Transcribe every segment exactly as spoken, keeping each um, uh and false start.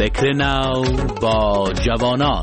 فکر نو با جوانان.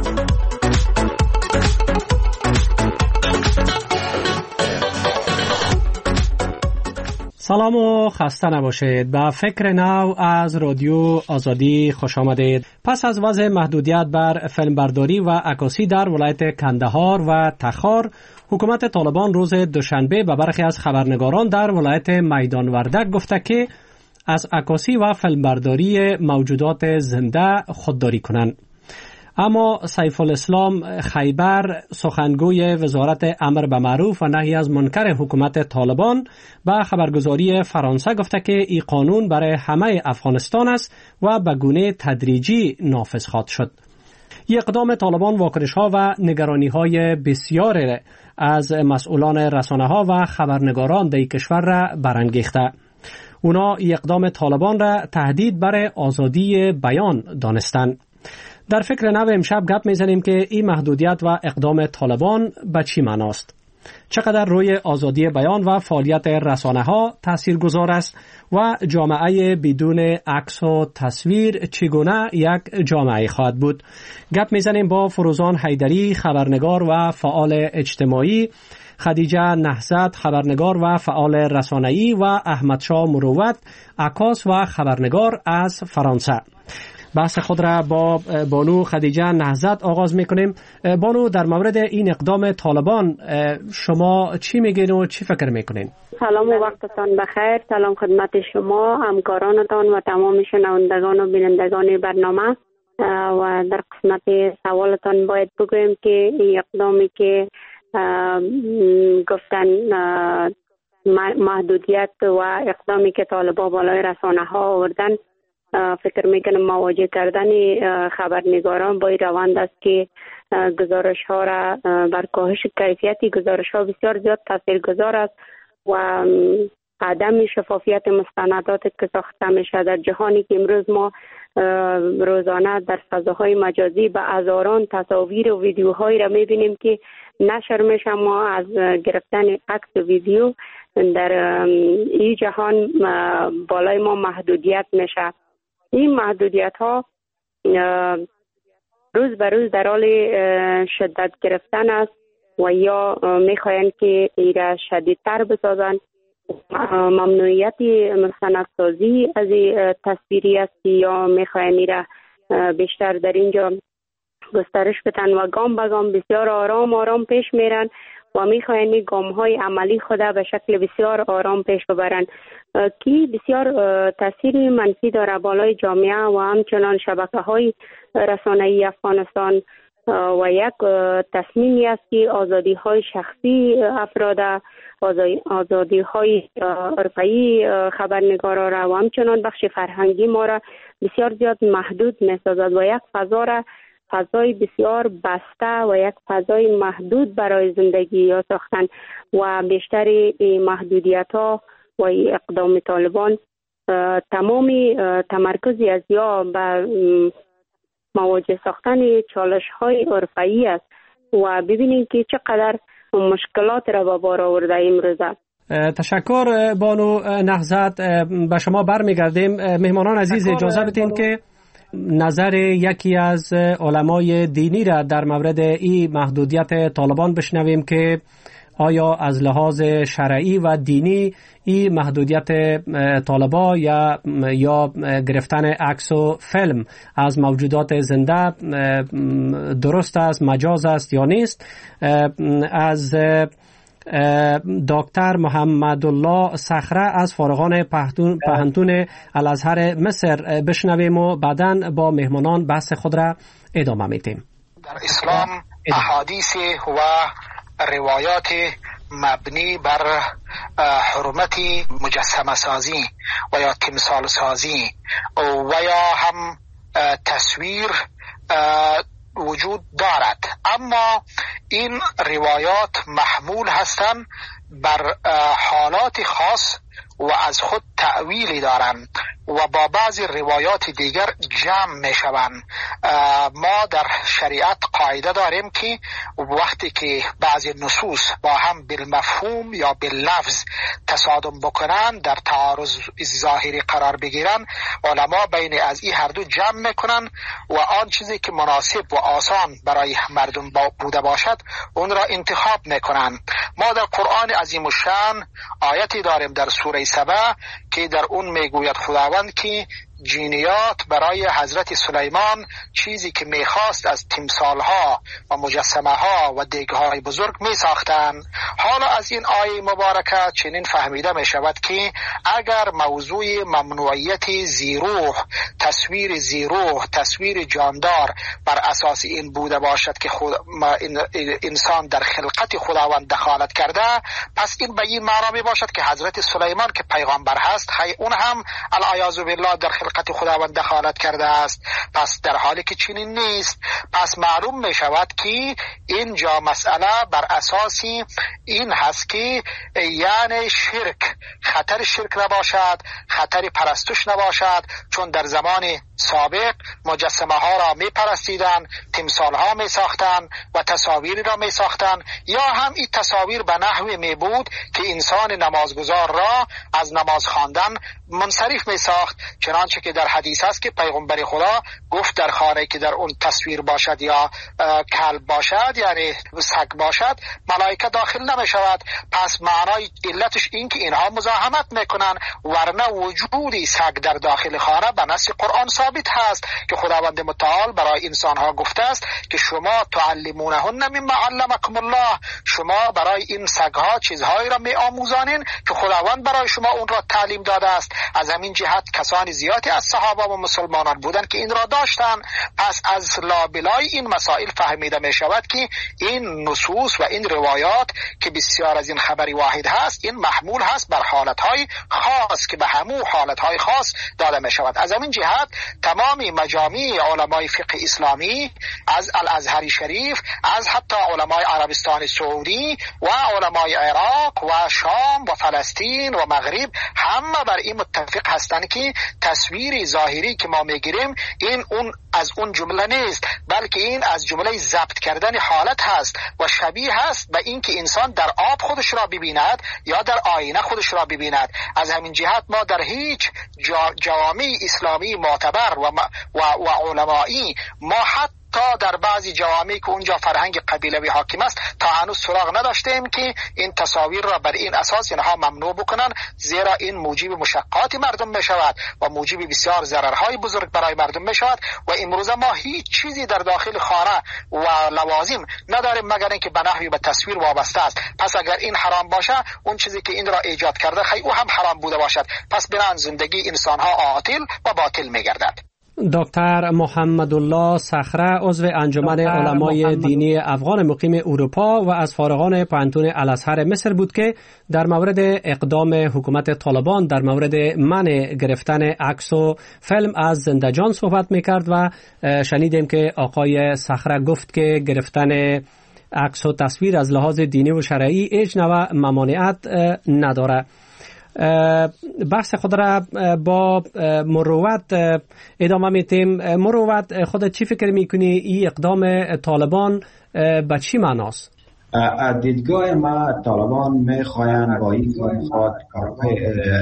سلام و خسته نباشید. به فکر نو از رادیو آزادی خوش آمدید. پس از وضع محدودیت بر فیلمبرداری و عکاسی در ولایت کندهار و تخار، حکومت طالبان روز دوشنبه به برخی از خبرنگاران در ولایت میدان وردک گفته که از عکاسی و فیلمبرداری موجودات زنده خودداری کنند. اما سیف الاسلام خیبر، سخنگوی وزارت امر به معروف و نهی از منکر حکومت طالبان، به خبرگزاری فرانسه گفته که این قانون برای همه افغانستان است و به گونه تدریجی نافذ خواهد شد. این اقدام طالبان واکنش ها و نگرانی های بسیار از مسئولان رسانه ها و خبرنگاران در کشور را برانگیخته. اونا این اقدام طالبان را تهدید برای آزادی بیان دانستند. در فکر نو امشب گپ میزنیم که این محدودیت و اقدام طالبان به چی معناست؟ چقدر روی آزادی بیان و فعالیت رسانه ها تأثیر گذار است و جامعه بدون عکس و تصویر چگونه یک جامعه خواهد بود؟ گپ میزنیم با فروزان حیدری، خبرنگار و فعال اجتماعی، خدیجه نهضت، خبرنگار و فعال رسانه‌ای و احمد شاه مروت، عکاس و خبرنگار از فرانسه. بحث خود را با بانو خدیجه نهضت آغاز میکنیم. بانو، در مورد این اقدام طالبان شما چی میگین و چی فکر میکنین؟ سلام و وقتتان بخیر. سلام خدمت شما، همکارانتان و تمام شنوندگان و بینندگان برنامه. و در قسمت سوالتان باید بگویم که این اقدامی که گفتن محدودیت و اقدامی که طالبان بالای رسانه ها آوردن، فکر میکنم مواجه کردن خبرنگاران با این روند است که گزارش ها را بر کاهش کیفیتی گزارش ها بسیار زیاد تاثیرگذار است و عدم شفافیت مستندات که ساخته میشه در جهانی که امروز ما روزانه در فضاهای مجازی به هزاران تصاویر و ویدیوهایی را میبینیم که نشر میشه. ما از گرفتن عکس و ویدیو در این جهان بالای ما محدودیت میشه. این محدودیت ها روز به روز در حال شدت گرفتن است و یا میخواین که ایره شدیدتر بسازن. ممنوعیت مستندسازی از تصویری است یا میخواین ایره بیشتر در اینجا گسترش بدن و گام به گام بسیار آرام آرام پیش میرن و میخواین گام های عملی خود به شکل بسیار آرام پیش ببرن که بسیار تاثیر منفی داره بالای جامعه و همچنان شبکه های رسانه‌ای افغانستان و یک تصمیمی است که آزادی های شخصی افراد، آزادی های حرفه‌ای خبرنگارا را و همچنان بخش فرهنگی ما را بسیار زیاد محدود می‌سازد و یک فضا را فضای بسیار بسته و یک فضای محدود برای زندگی یا ساختن و بیشتر محدودیت ها و اقدام طالبان تمامی تمرکزی از یا به مواجه ساختن چالش های عرفی است و ببینید که چقدر مشکلات را به بار آورده امروزه. تشکر بانو نهضت. به شما برمیگردیم. مهمانان عزیز اجازه بدین که نظر یکی از علمای دینی را در مورد این محدودیت طالبان بشنویم که آیا از لحاظ شرعی و دینی این محدودیت طالبان یا یا گرفتن عکس و فیلم از موجودات زنده درست است، مجاز است یا نیست؟ از دکتر محمد الله صخره از فارغان پهنتون الازهر مصر بشنویم و بعداً با مهمانان بحث خود را ادامه میدیم. در اسلام احادیث و روایات مبنی بر حرمت مجسمه سازی و یا تمثال سازی و یا هم تصویر وجود دارد، اما این روایات محمول هستند بر حالات خاص و از خود تأویلی دارند و با بعضی روایات دیگر جمع می شوند. ما در شریعت قاعده داریم که وقتی که بعضی نصوص با هم بالمفهوم یا باللفظ تصادم بکنن، در تعارض ظاهری قرار بگیرن، علما بین از این هر دو جمع میکنن و آن چیزی که مناسب و آسان برای مردم بوده باشد اون را انتخاب میکنن. ما در قرآن عظیم الشان آیتی داریم در سوره سبع که در اون میگوید خداوند که جینیات برای حضرت سلیمان چیزی که میخواست از تمثالها و مجسمه ها و دیگهای بزرگ میساختن. حالا از این آیه مبارکه چنین فهمیده میشود که اگر موضوع ممنوعیت زیروح، تصویر زیروح، تصویر جاندار بر اساس این بوده باشد که خود انسان در خلقت خداوند دخالت کرده، پس این به این معنا می باشد که حضرت سلیمان که پیغمبر هست اون هم العیاذ بالله در خلقت خداوند دخالت کرده است. پس در حالی که چنین نیست، پس معلوم می شود که اینجا مسئله بر اساس این هست که یعنی شرک، خطر شرک نباشد، خطر پرستش نباشد، چون در زمان سابق مجسمه ها را می پرستیدن، تمثال ها می ساختن و تصاویر را می ساختن، یا هم این تصاویر به نحوی می بود که انسان نمازگزار را از نماز خواندن منصرف می ساخت، چنانچه که در حدیث است که پیغمبر خدا گفت در خانه که در اون تصویر باشد یا کلب باشد، یعنی سگ باشد، ملائکه داخل نمی شود. پس معنای علتش این که اینها مزاحمت میکنن، ورنه وجودی سگ در داخل خانه به نص قرآن ثابت هست که خداوند متعال برای انسانها گفته است که شما تعلمونهن مما علمکم الله، شما برای این سگها چیزهایی را می آموزانین که خداوند برای شما اون را تعلیم داده است. از همین جهت کسانی زیادی از صحابه و مسلمانان بودند که این را داشتن. پس از لابلای این مسائل فهمیده می شود که این نصوص و این روایات که بسیار از این خبری واحد هست، این محمول هست بر حالتهای خاص که به همو حالتهای خاص داده می شود. از همین جهت تمامی مجامع علمای فقه اسلامی، از الازهر شریف، از حتی علمای عربستان سعودی و علمای عراق و شام و فلسطین و مغرب، همه بر این متفق هستند که تصویر ظاهری که ما میگیریم این اون از اون جمله نیست، بلکه این از جمله ضبط کردن حالت هست و شبیه هست به این که انسان در آب خودش را ببیند یا در آینه خودش را ببیند. از همین جهت ما در هیچ جوامع اسلامی معتبر و, و, و علمایی، ما حتی تا در بعضی جوامع که اونجا فرهنگ قبیلوی حاکم است تا هنوز سراغ نداشتیم که این تصاویر را بر این اساس اینها ممنوع بکنن، زیرا این موجب مشقات مردم می شود و موجب بسیار ضررهای بزرگ برای مردم می شود. و امروز ما هیچ چیزی در داخل خانه و لوازم نداریم مگر اینکه به نحوی به تصویر وابسته است. پس اگر این حرام باشه، اون چیزی که این را ایجاد کرده خیلی او هم حرام بوده باشد. پس بنان زندگی انسان ها عاطل و باطل می گردد. دکتر محمد الله صخره، عضو انجمن علمای دینی افغان مقیم اروپا و از فارغان پوهنتون الازهر مصر بود که در مورد اقدام حکومت طالبان در مورد منع گرفتن عکس و فیلم از زنده جان صحبت میکرد و شنیدیم که آقای صخره گفت که گرفتن عکس و تصویر از لحاظ دینی و شرعی هیچ نوع ممانعت نداره. بحث خود را با مروت ادامه میتیم. مروت، خودت چی فکر میکنی این اقدام طالبان به چی معناست؟ از دیدگاه ما طالبان میخواین با این میخواد کارهای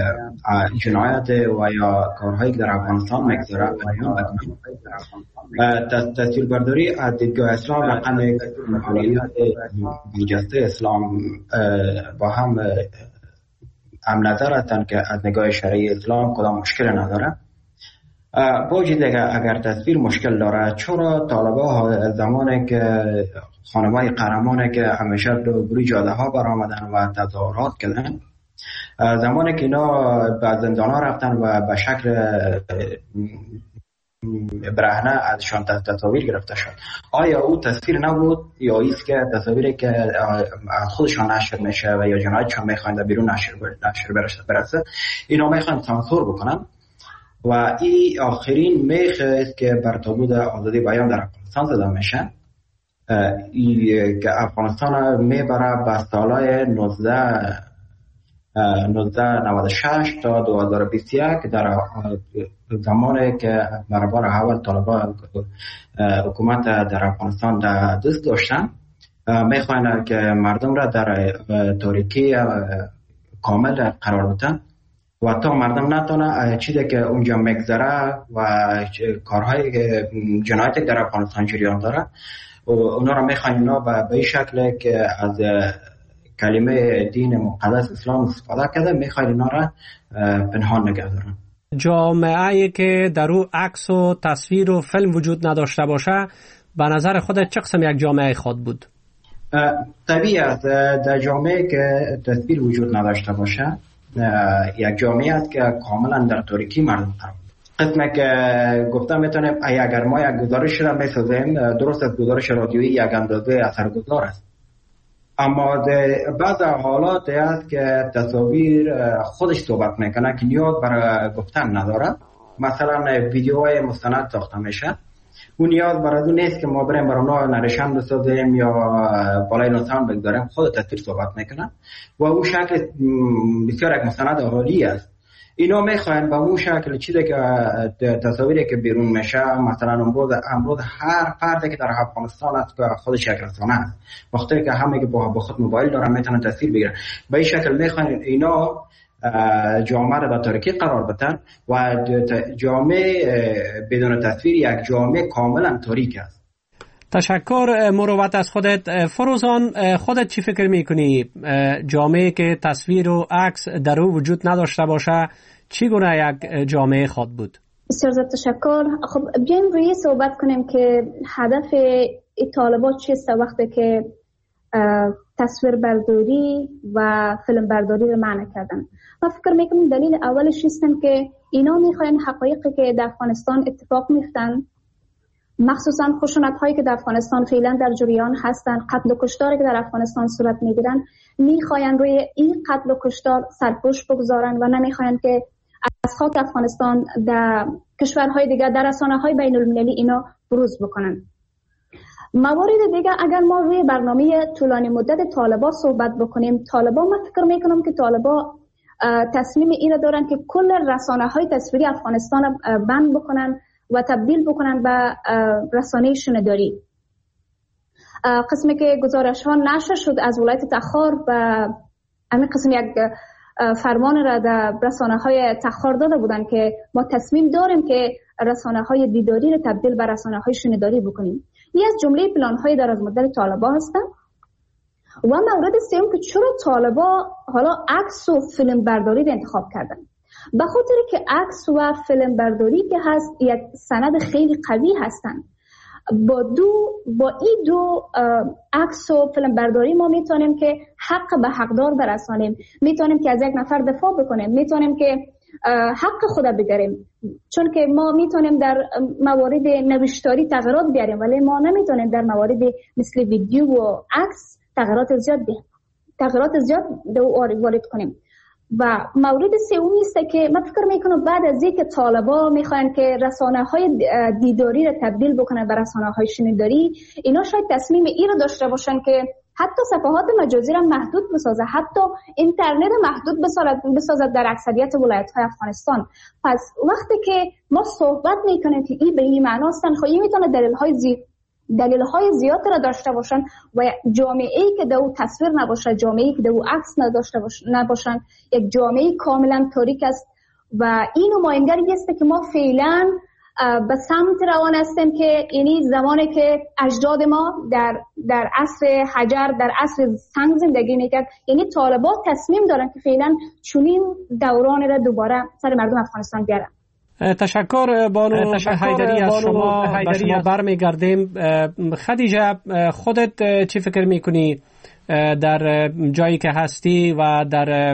جنایت و یا کارهایی که در افغانستان میگذره تصویربرداری از دیدگاه اسلام رقم ممنوعیت برجسته اسلام با هم هم نظر هستند که از نگاه شرعی اسلام کدام مشکل نداره. با وجود اگر تصویر مشکل داره، چرا طالبا زمانی که خانمای قهرمانی که همیشه روی جاده ها برآمدن و تظاهرات کردن، زمانی که اینا به زندان ها رفتن و به شکل برهنه ازشان تصاویر گرفته شد، آیا او تصویر نبود یا ایست که تصاویری که خودشان نشر میشه و یا جنایتشان میخواین بیرون نشر برسه، اینا میخواین سانسور بکنن و این آخرین میخه که بر تابوت آزادی بیان در افغانستان زده میشه که افغانستان میبره به سالهای نوزده نوزده نود و شش تا دو هزار و بیست و یک در زمانی که برابر اول طالبان حکومت در افغانستان دست داشتن، میخواین که مردم را در تاریکی کامل قرار بدن و تا مردم نتونه چیزی که اونجا مگذره و کارهای جنایتی در افغانستان جریان داره اونا را میخواین اونا به این شکل که از کلمه دین مقدس اسلام استفاده کرده، میخواین اونا را پنهان نگه دارن. جامعه‌ای که در او عکس و تصویر و فیلم وجود نداشته باشه به نظر خودت چه قسم یک جامعه خود بود؟ طبیعی است در جامعه که تصویر وجود نداشته باشه یک جامعه است که کاملا در تاریکی مردم قرار قسمه که گفتم میتونیم اگر ما یک گزارش را میسازیم درست از گزارش رادیویی یک اندازه اثرگذار است، اما بعض حالات است که تصاویر خودش صحبت میکنه که نیاز برای گفتن نداره. مثلا ویدیوهای مستند ساخته میشه، اون نیاز برای اون نیست که ما بریم برای اونا نریشن بسازیم یا بالای نوسان بگذاریم، خود تصویر صحبت میکنه و اون شکل بسیار یک مستند عالی است. اینا میخواین با اون شکل چیزی که تصاویری که بیرون میشه، مثلا امروز امروز هر فردی که در افغانستان است که خودش یک رسانه است، وقتی که همه که با خود موبایل دارن میتونن تصویر بگیرن، به این شکل میخواین اینا جامعه را به تاریکی قرار بدن و جامعه بدون تصویر یک جامعه کاملا تاریک است. تشکر مروت از خودت. فروزان، خودت چی فکر میکنی؟ جامعه که تصویر و عکس در او وجود نداشته باشه چی گونه یک جامعه خود بود؟ بسیار زیاد تشکر. خب بیایم روی صحبت کنیم که هدف طالبان چیست وقتی که تصویر برداری و فیلم برداری رو معنی کردن. من فکر میکنم دلیل اولش هستن که اینا میخواین حقایقی که در افغانستان اتفاق میفتن، مخصوصا خشونت هایی که در افغانستان فعلا در جریان هستن، قتل و کشتاری که در افغانستان صورت میگیرن، میخواین روی این قتل و کشتار سرپوش بگذارن و نمیخواین که از خاک افغانستان در کشورهای دیگر در رسانه‌های بین المللی اینا بروز بکنن. موارد دیگه اگر ما روی برنامه طولانی مدت طالبان صحبت بکنیم، طالبان من فکر میکنم که طالبان تصمیم این دارن که کل رسانه‌های تصویری افغانستان بند بکنن و تبدیل بکنن به رسانه شنیداری. قسمی که گزارش ها نشر شد از ولایت تخار و همین قسم یک فرمان را در رسانه های تخار داده بودن که ما تصمیم داریم که رسانه های دیداری را تبدیل به رسانه های شنیداری بکنیم. یه از جمله پلان های در از مدت طالبان هستن. و مورد سوم که چرا طالبان حالا عکس و فیلم برداری را انتخاب کردن؟ به خاطر که عکس و فیلم برداری که هست یک سند خیلی قوی هستن. با دو با این دو عکس و فیلم برداری ما میتونیم که حق به حقدار برسانیم، میتونیم که از یک نفر دفاع بکنیم، میتونیم که حق خود بگیریم، چون که ما میتونیم در موارد نوشتاری تغییرات بیاریم ولی ما نمیتونیم در موارد مثل ویدیو و عکس تغییرات زیاد بیاریم تغییرات زیاد وارد کنیم. و مورد سومی است که من فکر میکنم بعد از اینکه طالبان میخوان که رسانه‌های دیداری را تبدیل بکنن به رسانه‌های شنیداری، اینا شاید تصمیم این را داشته باشن که حتی صفحات مجازی را محدود بسازه، حتی اینترنت محدود بسازد در اکثریت ولایت‌های افغانستان. پس وقتی که ما صحبت میکنیم که این به این معنا است، خب این میتونه دلیل‌های زیاد دلیل های زیاد را داشته باشن و جامعه‌ای که در او تصویر نباشه، جامعه‌ای که در او عکس نداشته نباشن، یک جامعه کاملا تاریک است و این نمایندگی است که ما فعلا به سمت روان هستیم که یعنی زمانی که اجداد ما در در عصر حجر، در عصر سنگ زندگی میکرد، یعنی طالبان تصمیم دارن که فعلا چنین دوران را دوباره سر مردم افغانستان بیارن. تشکر بانو حیدری از شما. به شما برمیگردیم. خدیجه، خودت چی فکر میکنی در جایی که هستی و در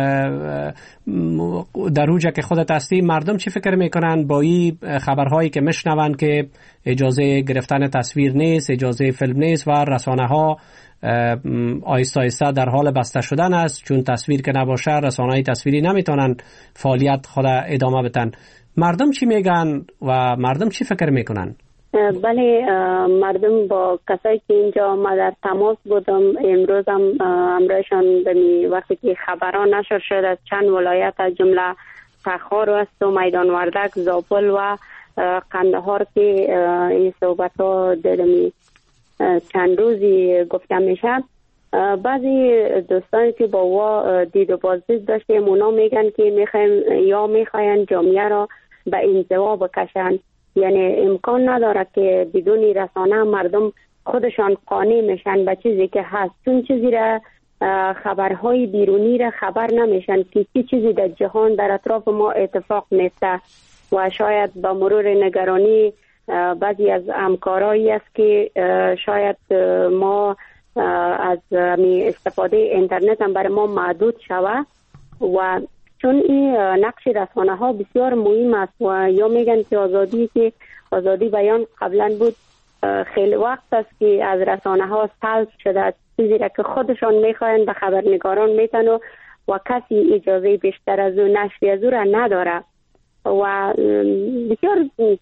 در اوجه که خودت هستی، مردم چی فکر میکنن با این خبرهایی که میشنون که اجازه گرفتن تصویر نیست، اجازه فیلم نیست و رسانه ها آیسته آیسته در حال بسته شدن است، چون تصویر که نباشه رسانه های تصویری نمیتونن فعالیت خود ادامه بدن؟ مردم چی میگن و مردم چی فکر میکنن؟ بله، مردم با کسایی که اینجا ما در تماس بودم امروز هم امروزشان به وقتی که خبران نشر شد از چند ولایت از جمله تخار است و میدان وردک، زابل و قندهار که این صحبت ها دارمی چند روزی گفته میشه. بعضی دوستانی که با وا دید و بازدید داشتیم اونا میگن که میخوایم یا میخواین جامعه را به انزوا بکشن، یعنی امکان نداره که بدون رسانه مردم خودشان قانع میشن به چیزی که هست، چون چیزی را خبرهای بیرونی را خبر نمیشن که چی چیزی در جهان در اطراف ما اتفاق میفته و شاید با مرور نگرانی بعضی از همکارایی است که شاید ما از استفاده اینترنت هم برای ما محدود شود و چون این نقش رسانه ها بسیار مهم است و یا میگن که آزادی که آزادی بیان قبلا بود، خیلی وقت است که از رسانه ها سلب شده، چیزی را که خودشان میخواین به خبرنگاران میتن و, و کسی اجازه بیشتر از او نشری از او را نداره و بسیار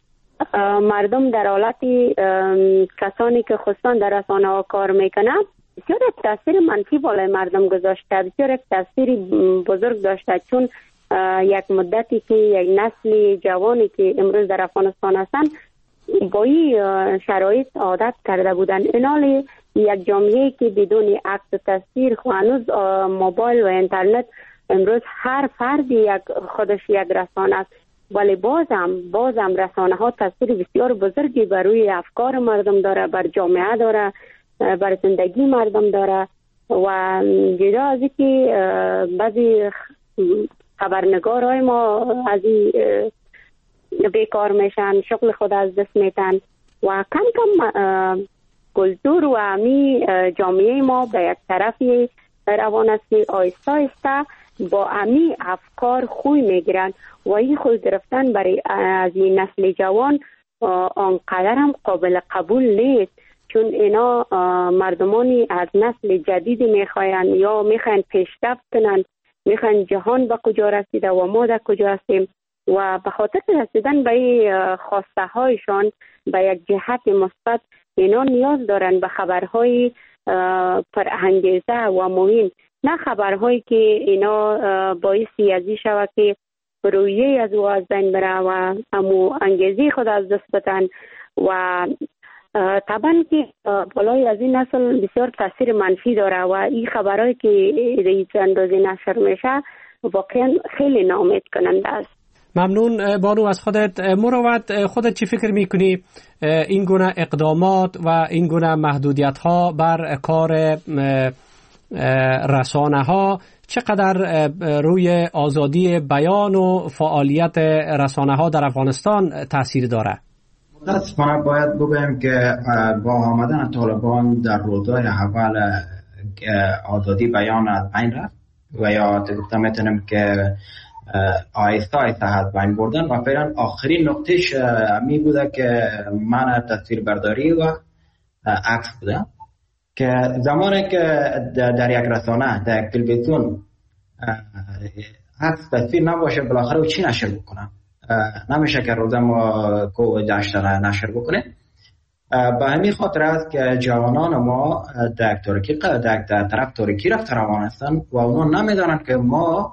مردم در حالتی کسانی که خصوصا در رسانه ها کار میکنن بسیار تاثیر منفی بالای مردم گذاشته، بسیار تاثیر بزرگ داشته، چون یک مدتی که یک نسل جوانی که امروز در افغانستان هستن با این شرایط عادت کرده بودن. اینال یک جامعه که بدون عکس و تصویر هنوز موبایل و اینترنت امروز هر فردی یک خودش یک رسانه است، ولی بازم بازم رسانه ها تاثیر بسیار بزرگی بر روی افکار مردم داره، بر جامعه داره، بر زندگی مردم داره و جدا از اینکه بعضی خبرنگارای ما از این بیکار میشن، شغل خود از دست میتن و کم کم کلتور و امی جامعه ما به یک طرفی روان است که آیسته آیسته با امی افکار خوی میگیرن و این خوی گرفتن برای از این نسل جوان آنقدر هم قابل قبول نیست، چون اینا مردمانی از نسل جدید میخواین یا میخواین پیشرفت کنن، میخواین جهان به کجا رسیده و ما در کجا هستیم و به خاطر رسیدن به خواسته هایشان به یک جهت مثبت اینا نیاز دارن به خبرهای پرانگیزه و مهم، نه خبرهایی که اینا باعثی ازی شود که رویه از او از بین بره و امو انگیزی خود از دست بدن و طبعا که بالای از این نسل بسیار تاثیر منفی داره و این خبرهایی که در چند روزی نشر میشه واقعا خیلی ناامید کننده است. ممنون بانو از خودت. مروت، خودت چی فکر میکنی این گونه اقدامات و این گونه محدودیت ها بر کار رسانه ها چقدر روی آزادی بیان و فعالیت رسانه ها در افغانستان تاثیر داره؟ متاسفانه باید بگویم که با آمدن طالبان در روزهای اول آزادی بیان از بین رفت و یا گفته میتونیم که آیسته آیسته از بین بردن و فعلا آخرین نقطهش می بوده که من تصویر برداری و عکس بوده که زمانی که در یک رسانه در یک تلویزیون عکس تصویر نباشه بالاخره چی نشر بکنه؟ نمیشه که روزه ما کو داشته نشر بکنه. به همین خاطر است که جوانان ما در ترکی در طرف ترکی رفت روان هستند و اونا نمیدونن که ما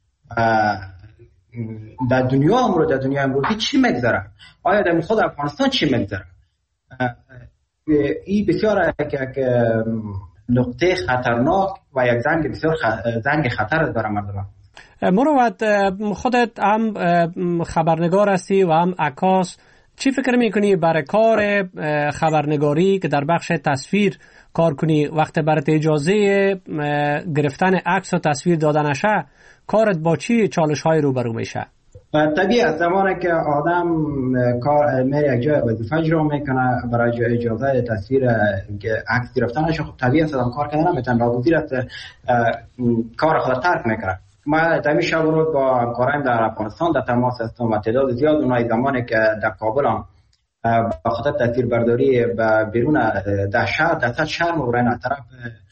در دنیا امروز در دنیا امروزی چی میگذره، آیا در خود افغانستان چی میگذره. این بسیار یک نقطه خطرناک و یک زنگ بسیار زنگ خطر است برای مردم. مروت، خودت هم خبرنگار هستی و هم عکاس، چی فکر میکنی برای کار خبرنگاری که در بخش تصویر کار کنی وقت برات اجازه گرفتن عکس و تصویر دادن نشه کارت با چی چالش های روبرو میشه؟ طبیعی است زمانی که آدم کار میره یک جای وظیفه اجرا میکنه برای اجازه تصویر عکس گرفتنش، خب طبیعی است آدم کار کردن نمیتونه، ناگزیر است کار خود ترک میکنه. ما در شب و روز با همکاران در افغانستان در تماس هستم و تعداد زیاد اونای زمانی که در کابل هم با خاطر تصویر برداری به بیرون در شهر در سطح شهر مورد از طرف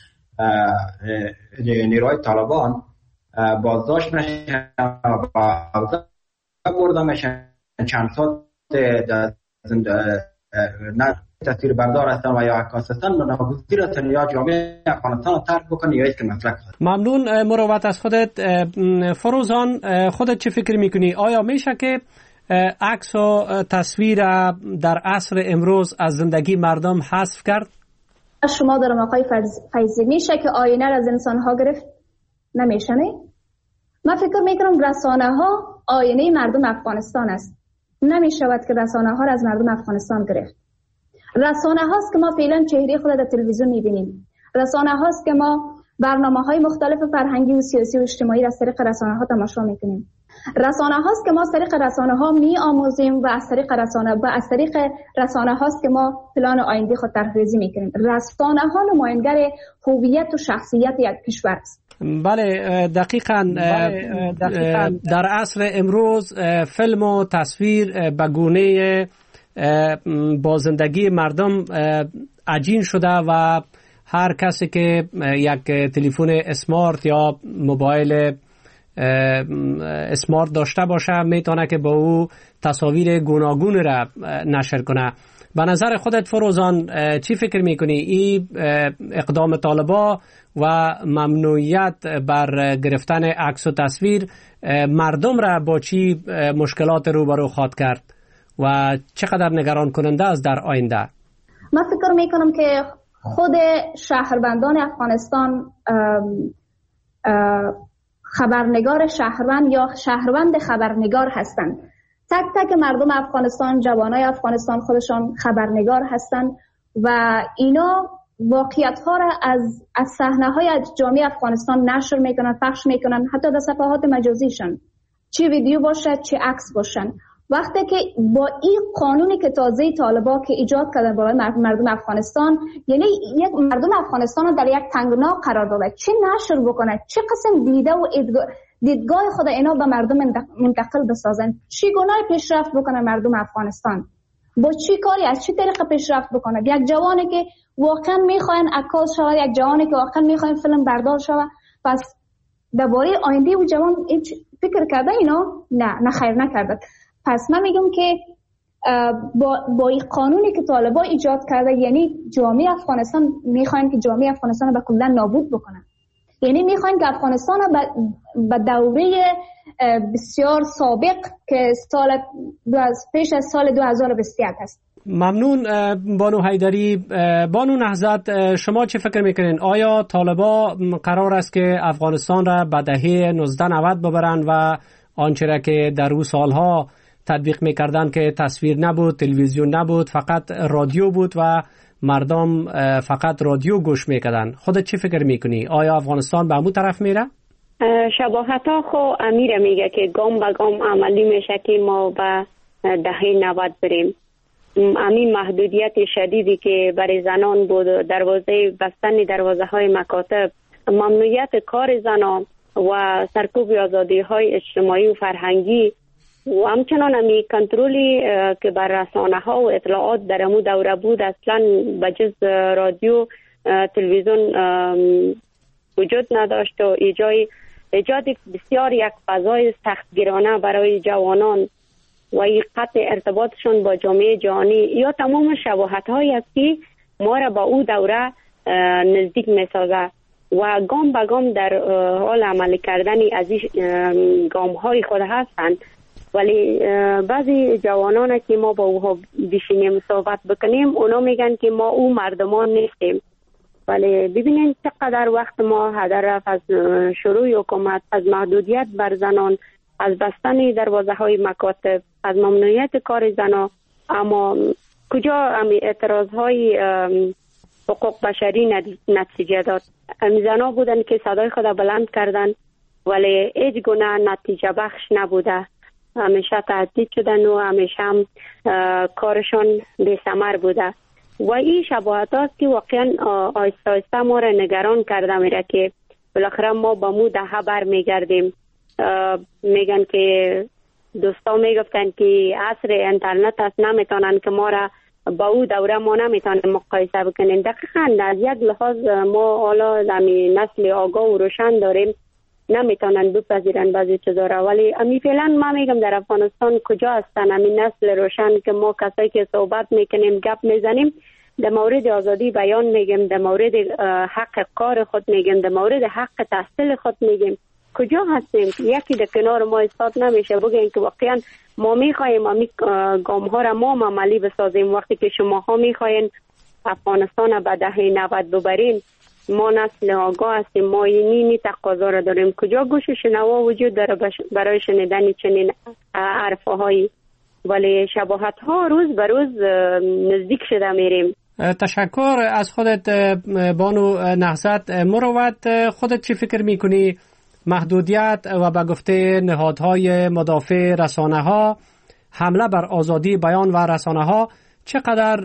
نیروهای طالبان بازداشت میشن و برده میشن، چند ساعت در نه تصویر بردار هستن و یا عکاس هستن ناگزیر هستن یا جامعه افغانستان رو ترک بکنه یا که مطلق هست. ممنون مروت از خودت. فروزان، خودت چه فکر میکنی؟ آیا میشه که عکس و تصویر در عصر امروز از زندگی مردم حذف کرد؟ شما دارم آقای فیضی، میشه که آینه از انسان ها گرفت؟ نمیشه. نه، من فکر میکنم رسانه ها آینه مردم افغانستان است. نمیشود که رسانه ها را از مردم افغانستان گرفت. رسانه هاست که ما فعلا چهره خود در تلویزیون میبینیم. رسانه هاست که ما برنامه های مختلف فرهنگی و سیاسی و اجتماعی را از طریق رسانه ها تماشا میکنیم. رسانه هاست که ما از طریق رسانه ها می آموزیم و از طریق رسانه و از طریق رسانه هاست که ما پلان آینده خود طرح‌ریزی میکنیم. رسانه ها نماینگر هویت و شخصیت یک کشور است. بله دقیقاً. بله دقیقاً. در عصر امروز فیلم و تصویر به گونه با زندگی مردم عجین شده و هر کسی که یک تلفن اسمارت یا موبایل اسمارت داشته باشه میتونه که با او تصاویر گوناگون را نشر کنه. به نظر خودت فروزان چی فکر میکنی؟ این اقدام طالبا و ممنوعیت بر گرفتن عکس و تصویر مردم را با چی مشکلات روبرو خواهد کرد و چقدر نگران کننده است در آینده؟ من فکر میکنم که خود شهروندان افغانستان خبرنگار شهروند یا شهروند خبرنگار هستند. تک تک مردم افغانستان، جوانای افغانستان خودشان خبرنگار هستند و اینا واقعیت ها را از از صحنه های جامعه افغانستان نشر میکنن، پخش میکنن، حتی در صفحات مجازیشان، چه ویدیو باشه چه عکس باشن. وقتی که با این قانونی که تازه طالبا که ایجاد کردن برای مردم افغانستان، یعنی یک مردم افغانستان رو در یک تنگنا قرار داده، چه نشر بکنه، چه قسم دیده و دیدگاه خود اینا به مردم منتقل بسازن، چی گناه پیشرفت بکنه مردم افغانستان، با چی کاری از چه طریق پیشرفت بکنه. یک جوانی که واقعا میخواین عکاس شود، یک جوانی که واقعا میخواین فیلم بردار شود، پس درباره آینده و جوان هیچ فکر کرده اینا؟ نه، نه خیر نکرده. پس من میگم که با با این قانونی که طالبا ایجاد کرده، یعنی جامعه افغانستان میخواین که جامعه افغانستان رو به کلا نابود بکنن، یعنی میخواین که افغانستان رو به دوره بسیار سابق که سال پیش از سال دو هزار و بیست و یک هست. ممنون بانو حیدری. بانو نهضت، شما چه فکر میکنین؟ آیا طالبا قرار است که افغانستان را به دهه نوزده نود ببرن و آنچه را که در او سالها تطبیق میکردن که تصویر نبود، تلویزیون نبود، فقط رادیو بود و مردم فقط رادیو گوش میکردن؟ خودت چی فکر میکنی؟ آیا افغانستان به همون طرف میره؟ شباهت ها خو امیر میگه که گام به گام عملی میشه که ما به دهه نود بریم. همین محدودیت شدیدی که برای زنان بود، دروازه بستن دروازه های مکاتب، ممنوعیت کار زنان و سرکوب آزادی های اجتماعی و فرهنگی و همچنان همی کنترلی که بر رسانه ها و اطلاعات در امو دوره بود اصلا بجز رادیو تلویزیون وجود نداشت و ایجاد ایجاد بسیار یک فضای سختگیرانه برای جوانان و این قطع ارتباطشون با جامعه جهانی یا تمام شباهت هایی است که ما را با او دوره نزدیک می سازه و گام به گام در حال عملی کردن از این گام های خود هستند. ولی بعضی جوانان که ما با اوها بشینیم صحبت بکنیم اونا میگن که ما او مردمان نیستیم. ولی ببینید چقدر وقت ما هدر رفت از شروع حکومت، از محدودیت بر زنان، از بستن دروازه های مکاتب، از ممنوعیت کار زنان، اما کجا امی اعتراض های حقوق بشری نتیجه داد؟ امی زنان بودن که صدای خود بلند کردن ولی هیچ گونه نتیجه بخش نبوده، همیشه تهدید شدن و همیشه هم کارشان بی ثمر بوده و این شباهت هاست که واقعا آیسته آیسته ما را نگران کرده میره که بالاخره ما با مو دهه بر میگردیم. میگن که دوستا میگفتن که عصر اینترنت است، نمیتونن که ما را با او دوره ما نمیتونن مقایسه بکنیم. دقیقاً از یک لحاظ ما حالا نسل آگاه و روشن داریم نمیتونن بپذیرن بعضی چیزا را. ولی امی فعلا ما میگم در افغانستان کجا هستن همین نسل روشن که ما کسایی که صحبت میکنیم گپ میزنیم در مورد آزادی بیان میگیم، در مورد حق کار خود میگیم، در مورد حق تحصیل خود میگیم، کجا هستیم؟ یکی در کنار ما ایستاد نمیشه بگیم که واقعا ما میخوایم امی گام ها را ما عملی بسازیم. وقتی که شما ها میخواین افغانستان به دهه نود ببرین، ما نسل آگاه هستیم، ما اینی تقاضا را داریم. کجا گوش شنوا وجود داره برای شنیدن چنین حرفهایی؟ ولی شباهت ها روز به روز نزدیک شده میریم. تشکر از خودت بانو نهضت. مروت، خودت چی فکر میکنی محدودیت و به گفته نهادهای مدافع رسانه ها حمله بر آزادی بیان و رسانه ها چقدر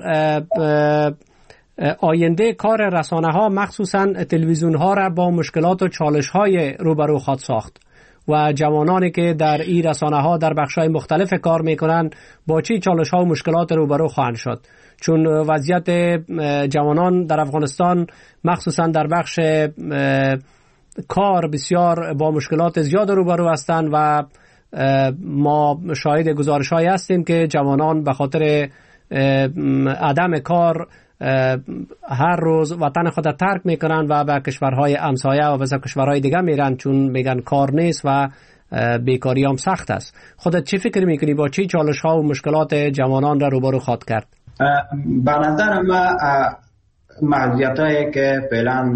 آینده کار رسانه ها مخصوصا تلویزیون ها را با مشکلات و چالش های روبرو خواهد ساخت و جوانانی که در این رسانه ها در بخش های مختلف کار میکنن با چه چالش ها و مشکلات روبرو خواهند شد؟ چون وضعیت جوانان در افغانستان مخصوصا در بخش کار بسیار با مشکلات زیاد روبرو هستند و ما شاهد گزارش هایی هستیم که جوانان به خاطر عدم کار هر روز وطن خود ترک میکنن و به کشورهای همسایه و به کشورهای دیگه میرن چون میگن کار نیست و بیکاری هم سخت است. خودت چی فکر میکنی با چی چالش ها و مشکلات جوانان را روبرو خواهد کرد؟ به نظر ما محدودیت هایی که فعلا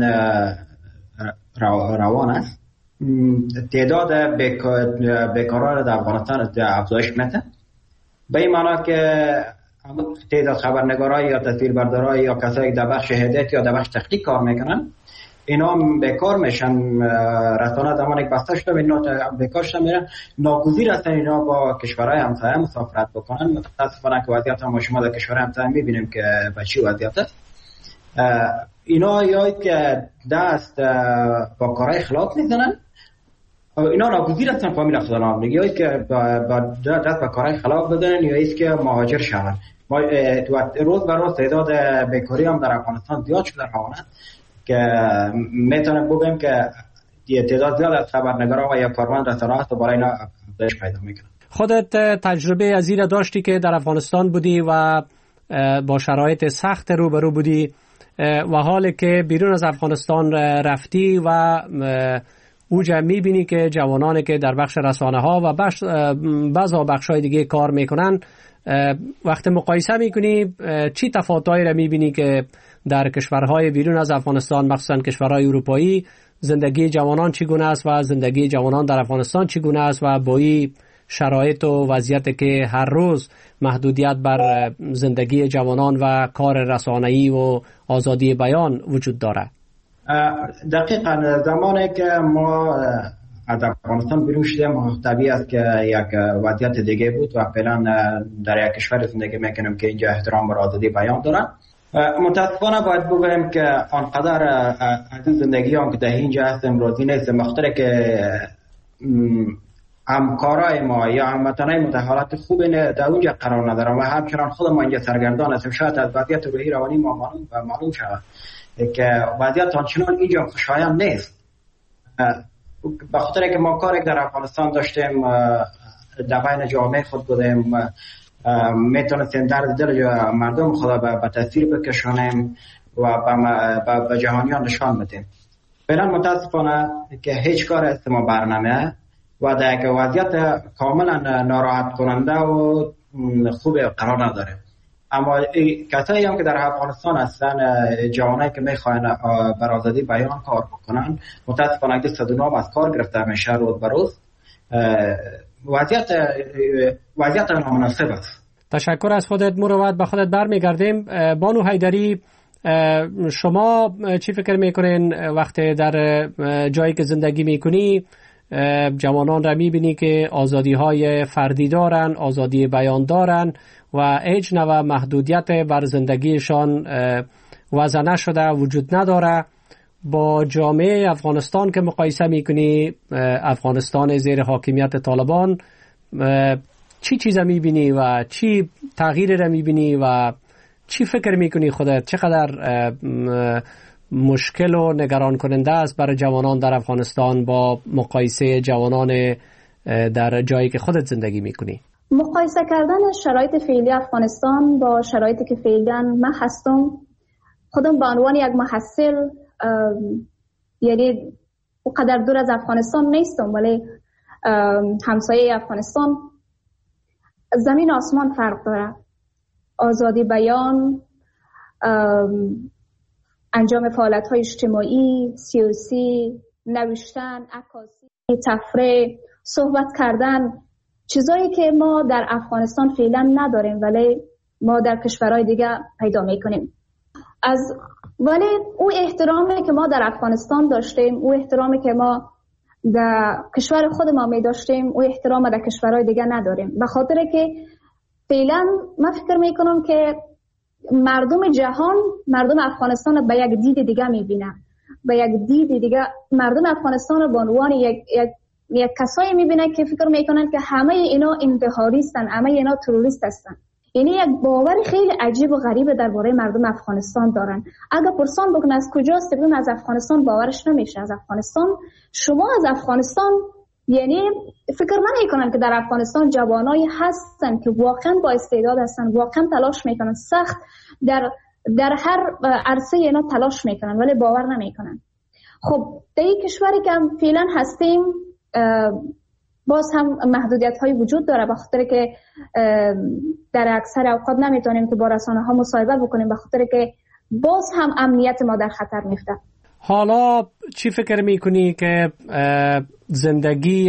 روان است تعداد بیکاران در افغانستان افزایش میده، به این معنی که تعداد خبرنگارای یا تصویربردارای یا کسایی در بخش هدایت یا در بخش تحقیق کار میکنن اینا بیکار میشن. رسانه زمانی که بسته شده اینا بیکار شدن میرن، ناگزیر هستن اینا با کشورهای همسایه مسافرت بکنن. متاسفانه که وضعیت ما شما در کشورهای همسایه میبینیم که به چی وضعیت است. اینا یا که دست با کارهای خلاف میزنن، اینا ناگزیر هستن فامیل خدا میگه یا که با دست با کارهای خلاف بزنن یا ایست که مهاجر شون. ما روز به روز تعداد بیکاری هم در افغانستان زیاد شده روانه که میتونم بگم که تعداد زیاد از خبرنگارا و یا کارمند رسانه هست و برای اینا افزایش پیدا میکنه. خودت تجربه از این داشتی که در افغانستان بودی و با شرایط سخت روبرو بودی و حالی که بیرون از افغانستان رفتی و اوجا میبینی که جوانانی که در بخش رسانه ها و بخش بعضا بخش های دیگه کار میکنن، وقت مقایسه میکنی چی تفاوتایی را میبینی که در کشورهای بیرون از افغانستان مخصوصا کشورهای اروپایی زندگی جوانان چگونه است و زندگی جوانان در افغانستان چگونه است و با این شرایط و وضعیت که هر روز محدودیت بر زندگی جوانان و کار رسانه‌ای و آزادی بیان وجود داره؟ دقیقاً زمانی که ما از افغانستان بیرون شدیم طبیعی است که یک وضعیت دیگه بود و فعلا در یک کشور زندگی میکنیم که اینجا احترام بر آزادی بیان دارن. متاسفانه باید بگویم که آنقدر از این زندگی هم که در اینجا هستیم راضی نیستیم، مختلف که همکارای ما یا هموطنای ما در حالت خوب در اونجا قرار ندارن و همچنان خود ما اینجا سرگردان هستیم. شاید از وضعیت روحی روانی ما معلوم و معلوم شود که وضعیت آنچنان اینجا خوشایند نیست، به خاطر که ما کاری در افغانستان داشتیم در بین جامعه خود بودیم، میتونستیم درد دل مردم خدا به تصویر بکشانیم و به جهانیان نشان بدیم. فعلا متاسفانه که هیچ کار از ما برنامه و در یک وضعیت کاملا ناراحت کننده و خوب قرار نداره. اما کسایی هم که در افغانستان هستن، جوانایی که میخواین بر آزادی بیان کار بکنن، متاسفانه که صدونام از کار گرفته میشه روز به روز. وضعیت وضعیت نامناسب است. تشکر از خودت مروت. به خودت برمیگردیم. بانو حیدری، شما چی فکر میکنین وقتی در جایی که زندگی میکنی جوانان را میبینی که آزادی های فردی دارن، آزادی بیان دارن و هیچ نوع محدودیت بر زندگیشان وضع نشده وجود نداره، با جامعه افغانستان که مقایسه میکنی، افغانستان زیر حاکمیت طالبان، چی چیزا میبینی و چی تغییر را میبینی و چی فکر میکنی خودت؟ چقدر مشکل و نگران کننده است برای جوانان در افغانستان با مقایسه جوانان در جایی که خودت زندگی میکنی؟ مقایسه کردن شرایط فعلی افغانستان با شرایطی که فعلا من هستم، خودم به عنوان یک محصل یعنی اونقدر دور از افغانستان نیستم، ولی همسایه افغانستان زمین آسمان فرق داره. آزادی بیان، انجام فعالیت‌های اجتماعی، سیاسی، نوشتن، عکاسی، تفریح، صحبت کردن، چیزایی که ما در افغانستان فعلا نداریم ولی ما در کشورهای دیگه پیدا میکنیم. از ولی او احترامی که ما در افغانستان داشتیم، او احترامی که ما در کشور خود ما می داشتیم، او احترام در کشورهای دیگه نداریم. به خاطر که فعلا من فکر میکنم که مردم جهان مردم افغانستان به یک دید دیگه میبینن، به یک دید دیگه مردم افغانستان به عنوان یک یک یک کسایی میبینن که فکر میکنن که همه اینا انتحاریستن، همه اینا تروریست هستن. یعنی یک باور خیلی عجیب و غریب درباره مردم افغانستان دارن. اگه پرسان بکنن از کجاست، بگن از افغانستان، باورش نمیشه. از افغانستان، شما از افغانستان، یعنی فکر من میکنن که در افغانستان جوانایی هستن که واقعا با استعداد هستن، واقعا تلاش میکنن، سخت در در هر عرصه اینا تلاش میکنن ولی باور نمیکنن. خب در این کشوری که فعلا هستیم باز هم محدودیت های وجود داره، به خاطر که در اکثر اوقات نمیتونیم که با رسانه ها مصاحبه بکنیم، به خاطر که باز هم امنیت ما در خطر میفته. حالا چی فکر میکنی که زندگی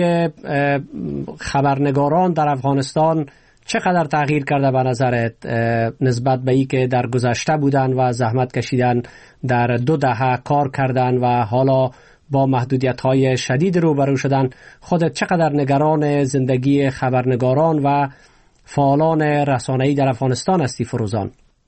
خبرنگاران در افغانستان چقدر تغییر کرده به نظرت نسبت به ای که در گذشته بودن و زحمت کشیدن، در دو دهه کار کردن و حالا با محدودیت‌های شدید روبرو شدن؟ خودت چقدر نگران زندگی خبرنگاران و فعالان رسانه‌ای در افغانستان هستی فروزان؟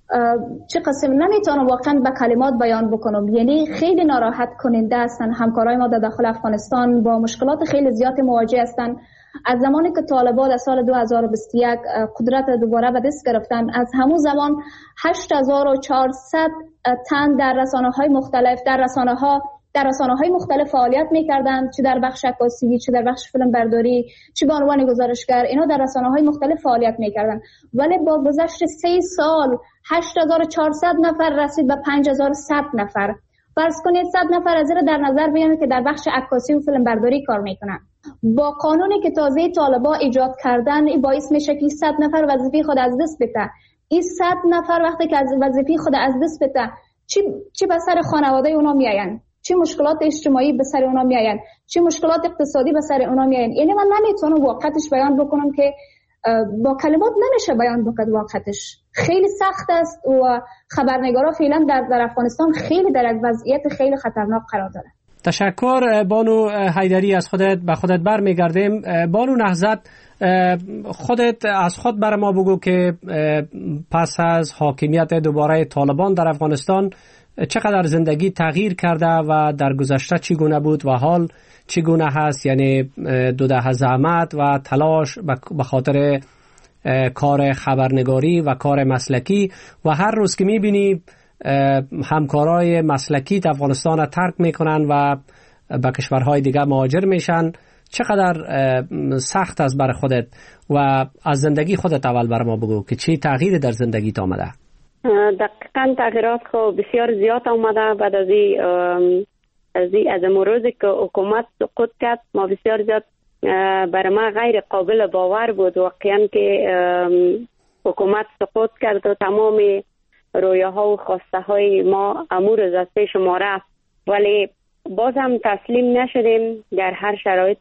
چه قسم نمیتونم واقعا به کلمات بیان بکنم. یعنی خیلی ناراحت کننده هستن. همکارای ما در داخل افغانستان با مشکلات خیلی زیاد مواجه هستن. از زمانی که طالبان در سال دو هزار و بیست و یک قدرت دوباره به دست گرفتن، از همون زمان هشت هزار و چهارصد تن در رسانه‌های مختلف در رسانه‌ها در رسانه‌های مختلف فعالیت می‌کردند، چه در بخش عکاسی، چه در بخش فیلم برداری، چه به عنوان گزارشگر. اینا در رسانه‌های مختلف فعالیت می‌کردند. ولی با گذشت سه سال هشت هزار و چهارصد نفر رسید به پنج هزار و صد نفر. فرض کنید صد نفر از این در نظر بگیرید که در بخش عکاسی و فیلم برداری کار می‌کنند. با قانونی که تازه طالبان ایجاد کردن، این باعث میشه که صد نفر وظیفه خود از دست بده. این صد نفر وقتی که از وظیفه خود از دست بده، چی چی به سر خانواده اونا میآین؟ چه مشکلات اجتماعی به سر اونا میآین؟ چه مشکلات اقتصادی به سر اونا میآین؟ یعنی من نمیتونم واقعیتش بیان بکنم که با کلمات نمیشه بیان بکنم. واقعیتش خیلی سخت است و خبرنگارا فعلا در, در افغانستان خیلی در یک وضعیت خیلی خطرناک قرار داره. تشکر بانو حیدری. از خودت به خودت برمیگردیم. بانو نهضت، خودت از خود بر ما بگو که پس از حاکمیت دوباره طالبان در افغانستان چقدر زندگی تغییر کرده و در گذشته چگونه بود و حال چگونه هست؟ یعنی دو دهه زحمت و تلاش به خاطر کار خبرنگاری و کار مسلکی و هر روز که میبینی همکارای مسلکی در افغانستان را ترک میکنن و به کشورهای دیگه مهاجر میشن، چقدر سخت است برای خودت و از زندگی خودت اول بر ما بگو که چی تغییر در زندگیت آمده؟ دقیقاً تغییرات خو بسیار زیاد آمده. بعد از این از این از امروزی که حکومت سقوط کرد، ما بسیار زیاد برای ما غیر قابل باور بود واقعاً که حکومت سقوط کرد و تمام رویاها و خواسته های ما امور از پیش ما رفت. ولی باز هم تسلیم نشدیم. در هر شرایط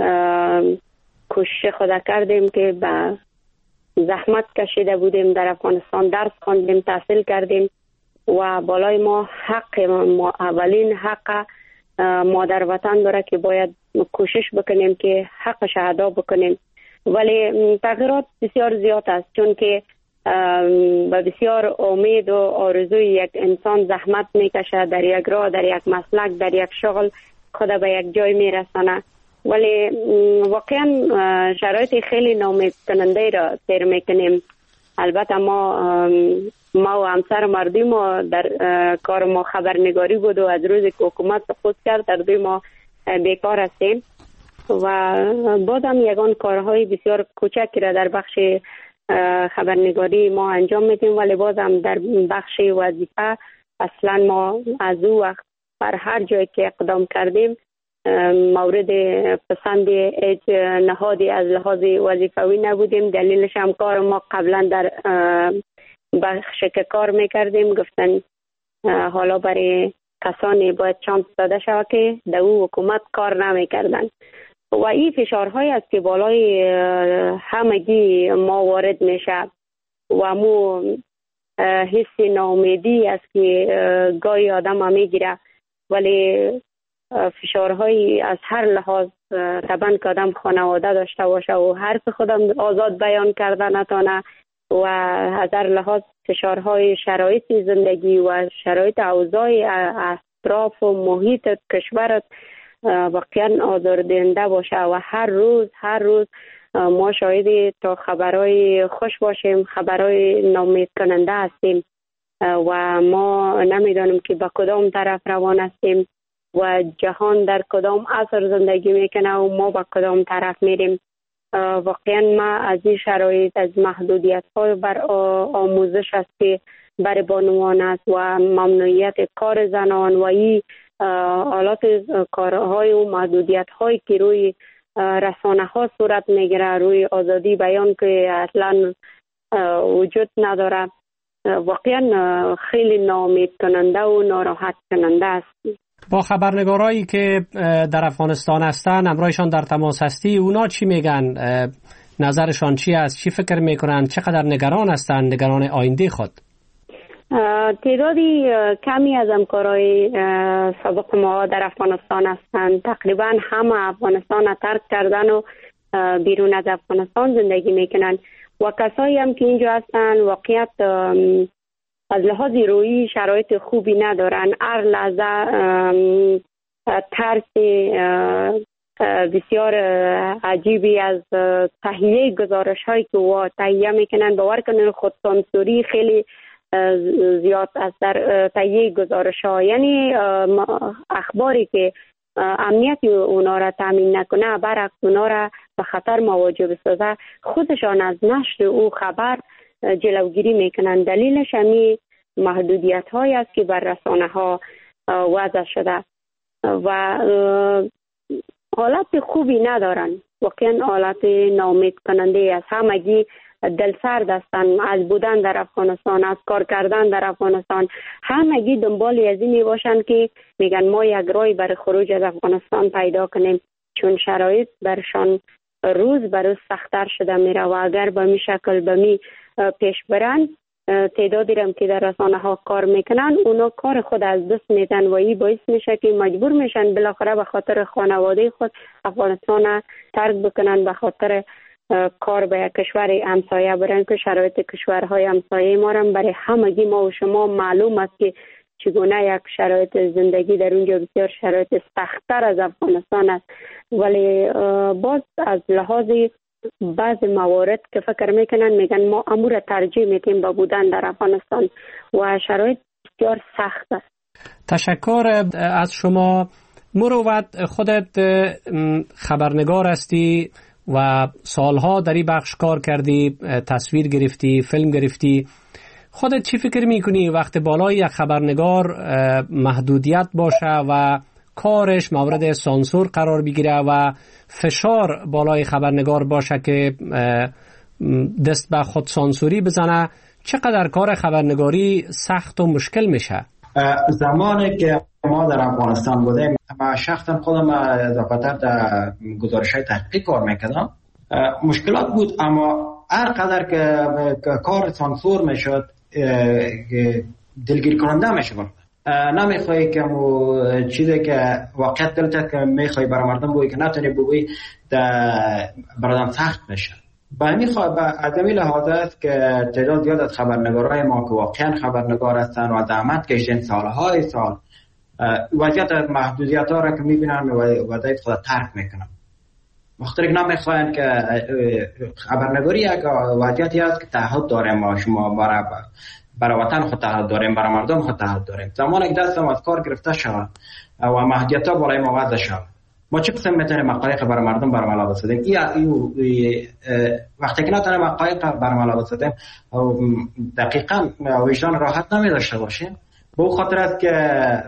کوشش خود کردیم که به زحمت کشیده بودیم، در افغانستان درس خواندیم، تحصیل کردیم و بالای ما حق ما اولین حق مادر وطن داره که باید کوشش بکنیم که حقش ادا بکنیم. ولی تغییرات بسیار زیاد است، چون که با بسیار امید و آرزوی یک انسان زحمت میکشه در یک راه، در یک مسلک، در یک شغل خود به یک جای میرسانه. ولی واقعا شرایط خیلی ناامید کننده را سیر میکنیم. البته ما ما و همسر مردی ما در کار ما خبرنگاری بود و از روزی که حکومت خود کرد در دوی ما بیکار هستیم و بازم یگان کارهای بسیار کوچکی را در بخش خبرنگاری ما انجام میدیم، ولی بازم در بخش وظیفه اصلا ما از او وقت بر هر جایی که اقدام کردیم مورد پسند هیچ نهادی از لحاظ وظیفوی نبودیم. دلیلش هم کار ما قبلا در بخش که کار میکردیم گفتن حالا برای کسانی باید چانس داده شود که در او حکومت کار نمیکردن و این فشارهای است که بالای همگی ما وارد میشه و مو حس ناامیدی است که گاهی آدم هم میگیره، ولی فشارهایی از هر لحاظ طبعا که آدم خانواده داشته باشه و حرف خودم آزاد بیان کرده نتانه و از هر لحاظ فشارهای شرایط زندگی و شرایط اوضاع اطراف و محیط کشورت واقعا آزاردهنده باشه و هر روز هر روز ما شاهد تا خبرهای خوش باشیم، خبرهای ناامید کننده هستیم و ما نمیدانیم که به کدام طرف روان هستیم و جهان در کدام عصر زندگی میکنه و ما به کدام طرف میریم. واقعا ما از این شرایط از محدودیت های بر آموزش است که بر بانوان است و ممنوعیت کار زنان و این حالات کارهای و محدودیت هایی که روی رسانه ها صورت میگیره، روی آزادی بیان که اصلا وجود نداره، واقعا خیلی ناامید کننده و ناراحت کننده است. با خبرنگارایی که در افغانستان هستن همراهشان در تماس هستی، اونا چی میگن؟ نظرشان چی است؟ چی فکر میکنن؟ چقدر نگران هستن؟ نگران آینده خود؟ تعدادی کمی از همکارای سابق ما در افغانستان هستند. تقریبا همه افغانستان ترک کردن و بیرون از افغانستان زندگی میکنن و کسایی هم که اینجا هستن واقعیت از لحاظ روحی شرایط خوبی ندارن. هر لحظه ترس بسیار عجیبی از تهیه گزارش هایی که و تهیه میکنن. باور کنن خود سانسوری خیلی زیاد است در تهیه گزارش ها، یعنی اخباری که امنیت اونا را تامین نکنه برعکس اونا را به خطر مواجه بسازه، خودشان از نشر او خبر جلوگیری میکنن. دلیلش همی محدودیت های است که بر رسانه ها وضع شده و حالت خوبی ندارن. واقعا حالت ناامید کننده است. همگی دلسرد هستن از بودن در افغانستان، از کار کردن در افغانستان. همگی دنبال از این باشن که میگن ما یک راهی برای خروج از افغانستان پیدا کنیم، چون شرایط برشان روز به روز سخت‌تر شده میره و اگر به می شکل به می پیش برن تعدادی هم که در رسانه ها کار میکنن اونا کار خود از دست میدن و این باعث میشه که مجبور میشن بالاخره به خاطر خانواده خود افغانستان ترک بکنن، به خاطر کار به یک کشور همسایه برن که شرایط کشورهای همسایه ما هم برای همگی ما و شما معلوم است که چگونه یک شرایط زندگی در اونجا بسیار شرایط سخت‌تر از افغانستان است. ولی باز از لحاظ بعض موارد که فکر میکنن میگن ما امور ترجیح میدیم با بودن در افغانستان و شرایط بسیار سخت است. تشکر از شما. مروت، خودت خبرنگار هستی و سالها در این بخش کار کردی، تصویر گرفتی، فیلم گرفتی. خودت چی فکر میکنی وقت بالای یک خبرنگار محدودیت باشه و کارش مورد سانسور قرار بگیره و فشار بالای خبرنگار باشه که دست به خود سانسوری بزنه، چقدر کار خبرنگاری سخت و مشکل میشه؟ زمانی که ما در افغانستان بودیم ما شخصا خودم اضافتر در گزارش‌های تحقیقی کار میکردم، مشکلات بود، اما هر قدر که کار سانسور میشد دلگیر کننده میشد. نمیخوایی که چیزی که واقعیت دلت که میخوایی برای مردم بگویی که نتونی بگویی برادم سخت میشه. به همین ادمی لحاظ است که تعداد زیاد از خبرنگارای ما که واقعا خبرنگار هستن و زحمت کشیدن سالهای سال وضعیت محدودیت ها را که میبینن و وضعیت خود ترک میکنن. مختلف نمیخواین که خبرنگاری یک وضعیتی است که تعهد داره ما شما برای برای وطن خود تعهد داریم، برای مردم خود تعهد داریم. زمانی که دستم از کار گرفته شود و محدودیت‌ها برای ما وضع شود، ما چه قسم میتونیم حقایق برای مردم برآورده بسازیم؟ ای وقتی که نتونیم حقایق برآورده بسازیم دقیقاً وجدان راحت نمی‌داشته باشیم. به اون خاطر است که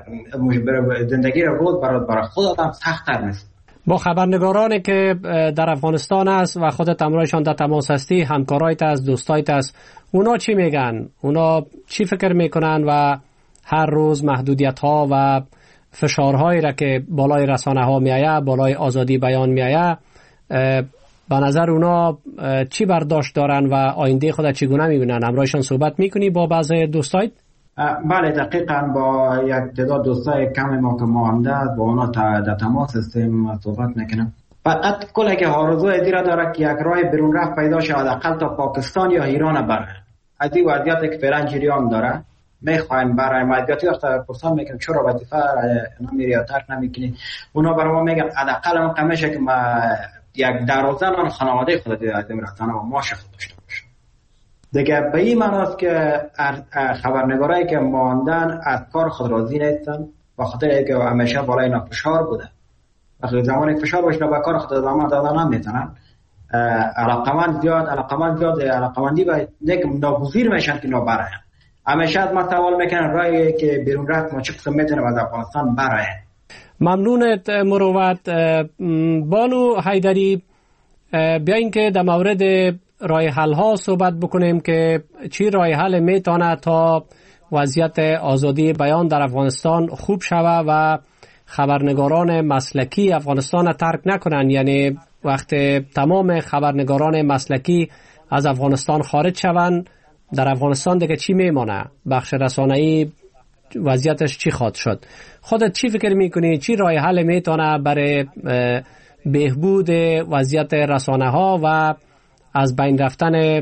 زندگی رو برای برای خود آدم سخت‌تر میشه. با خبرنگارانی که در افغانستان است و خودت همراهشان در تماس هستی، همکارایت است، دوستایت است، اونا چی میگن؟ اونا چی فکر میکنن و هر روز محدودیت ها و فشارهایی را که بالای رسانه ها میآید، بالای آزادی بیان میآید، به نظر اونا چی برداشت دارن و آینده خود چگونه میبینن؟ همراهشان صحبت میکنی با بعضی دوستایت؟ بله دقیقاً با یک تعداد دوستای کم ما که مانده با اونا در تماس هستیم صحبت میکنم. فقط کلی که آرزوی دیره داره که یک راه بیرون رفت پیدا شود، حداقل تا پاکستان یا ایران بره. از این وضعیتی که فعلا جریان داره میخواین برای مدیریتی وقت پرسان میکنم چرا وظیفه نمیری یا ترک نمیکنی، اونا برای ما میگن حداقل اون قمشه که ما یک دروازه خانواده خود دیگه رفتن و ماش خود داشته باشه. دیگه به این معناست که خبرنگارایی که ماندن از کار خود راضی نیستن، با خاطر اینکه همیشه بالای اینا فشار بوده. وقتی زمانی که فشار باشه به کار خود ادامه دادن نمیتونن. علاقمند زیاد علاقمند زیاد علاقمندی و یک ناگزیر میشن که اینا برن. همیشه از ما سوال میکنن راهی که بیرون رفت ما چه قسم میتونیم از افغانستان برن. ممنونت مروت. بانو حیدری، بیاین که در مورد راه حل ها صحبت بکنیم که چی راه حل میتونه تا وضعیت آزادی بیان در افغانستان خوب شود و خبرنگاران مسلکی افغانستان ترک نکنن. یعنی وقتی تمام خبرنگاران مسلکی از افغانستان خارج شوند، در افغانستان دیگه چی میمانه؟ بخش رسانه‌ای وضعیتش چی خواهد شد؟ خودت چی فکر میکنی؟ چی راه حل میتونه برای بهبود وضعیت رسانه ها و از بین رفتن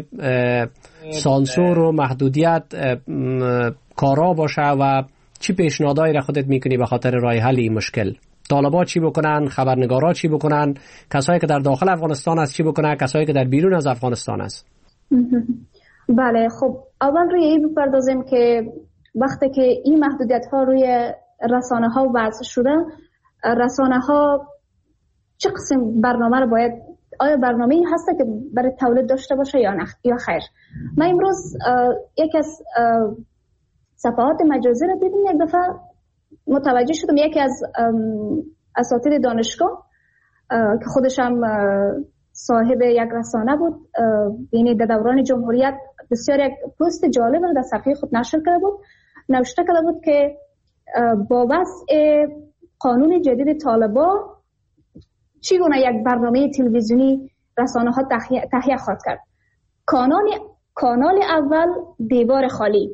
سانسور و محدودیت کارا باشه و چی پیشنهادایی را خودت میکنی به خاطر راه حل این مشکل؟ طالبا چی بکنن؟ خبرنگارا چی بکنن؟ کسایی که در داخل افغانستان است چی بکنن؟ کسایی که در بیرون از افغانستان است؟ بله، خب اول روی این بپردازیم که وقتی که این محدودیت ها روی رسانه ها وضع شده، رسانه ها چه قسم برنامه رو باید، آیا برنامه‌ای هسته که برای تولید داشته باشه یا نه یا خیر؟ من امروز یکی از صفحات مجازی رو دیدم، یک دفعه متوجه شدم یکی از اساتید دانشگاه که خودش هم صاحب یک رسانه بود، یعنی در دوران جمهوریت بسیار یک پست جالب رو در صفحه خود نشر کرده بود. نوشته کرده بود که با وضع قانون جدید طالبان چگونه یک برنامه تلویزیونی رسانه ها تهیه خواهد کرد. کانال کانال اول دیوار خالی،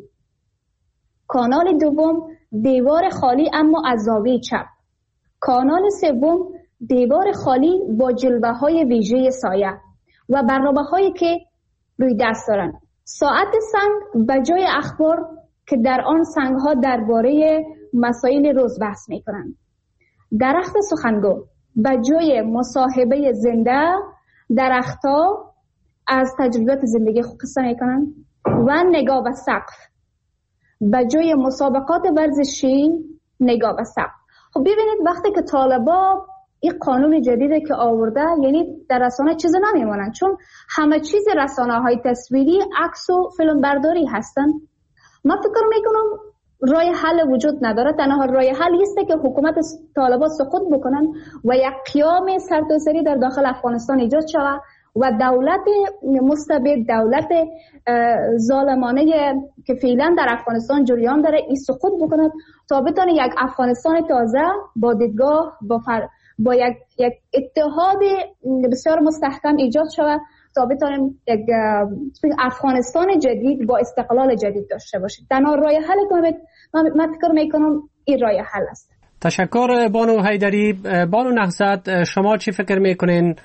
کانال دوم دیوار خالی اما از زاویه چپ، کانال سوم دیوار خالی با جلوه های ویژه سایه و برنامه هایی که روی دست دارن. ساعت سنگ به جای اخبار که در آن سنگ ها درباره مسائل روز بحث می کنند. درخت سخنگو به جای مصاحبه زنده درختها از تجربیات زندگی خود قصه می کنند و نگاه به سقف به جای مسابقات ورزشی نگاه به سقف. خب ببینید وقتی که طالبا این قانون جدیده که آورده، یعنی در رسانه چیز نمیمونن، چون همه چیز رسانه های تصویری عکس و فیلم برداری هستن. من فکر میکنم رای حل وجود نداره، تنها رای حل است که حکومت طالبان سقوط بکنن و یک قیام سرتاسری در داخل افغانستان ایجاد شود و دولت مستبد، دولت ظالمانه که فعلا در افغانستان جریان داره این سقوط بکند تا بتونه یک افغانستان تازه با دیدگاه با فر... با یک یک اتحاد بسیار مستحکم ایجاد شود تا بتونیم یک افغانستان جدید با استقلال جدید داشته باشیم. تنها راه حل که من فکر میکنم این راه حل است. تشکر بانو حیدری. بانو نهضت، شما چی فکر میکنین